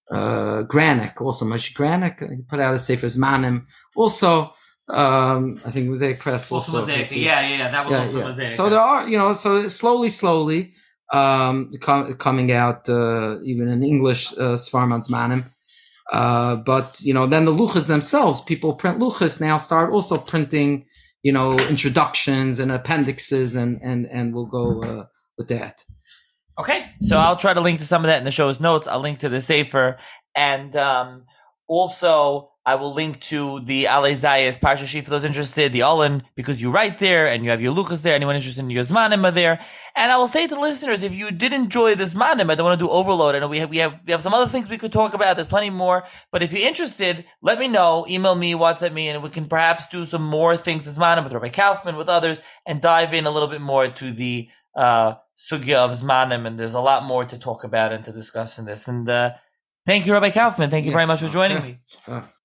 Granick, also Moshe Granick, he put out a Sefer Zmanim. Also, I think Mosaic Press also. Mosaic, that was also Mosaic. So there are, so slowly, coming out, even in English, Sfarim on Zmanim. But, then the Luchas themselves, people print Luchas now, start also printing, introductions and appendixes, and we'll go, with that. Okay, so I'll try to link to some of that in the show's notes. I'll link to the Sefer, and also I will link to the Alei Zayas Parsha Sheet for those interested, the Olin, because you write there and you have your Luchas there. Anyone interested in your Zmanim are there. And I will say to the listeners, if you did enjoy this Zmanim, I don't want to do overload. I know we have some other things we could talk about. There's plenty more. But if you're interested, let me know. Email me, WhatsApp me, and we can perhaps do some more things this Zmanim with Rabbi Kaufman, with others, and dive in a little bit more to the Sugya of Zmanim, and there's a lot more to talk about and to discuss in this. And thank you, Rabbi Kaufman. Thank you very much for joining me.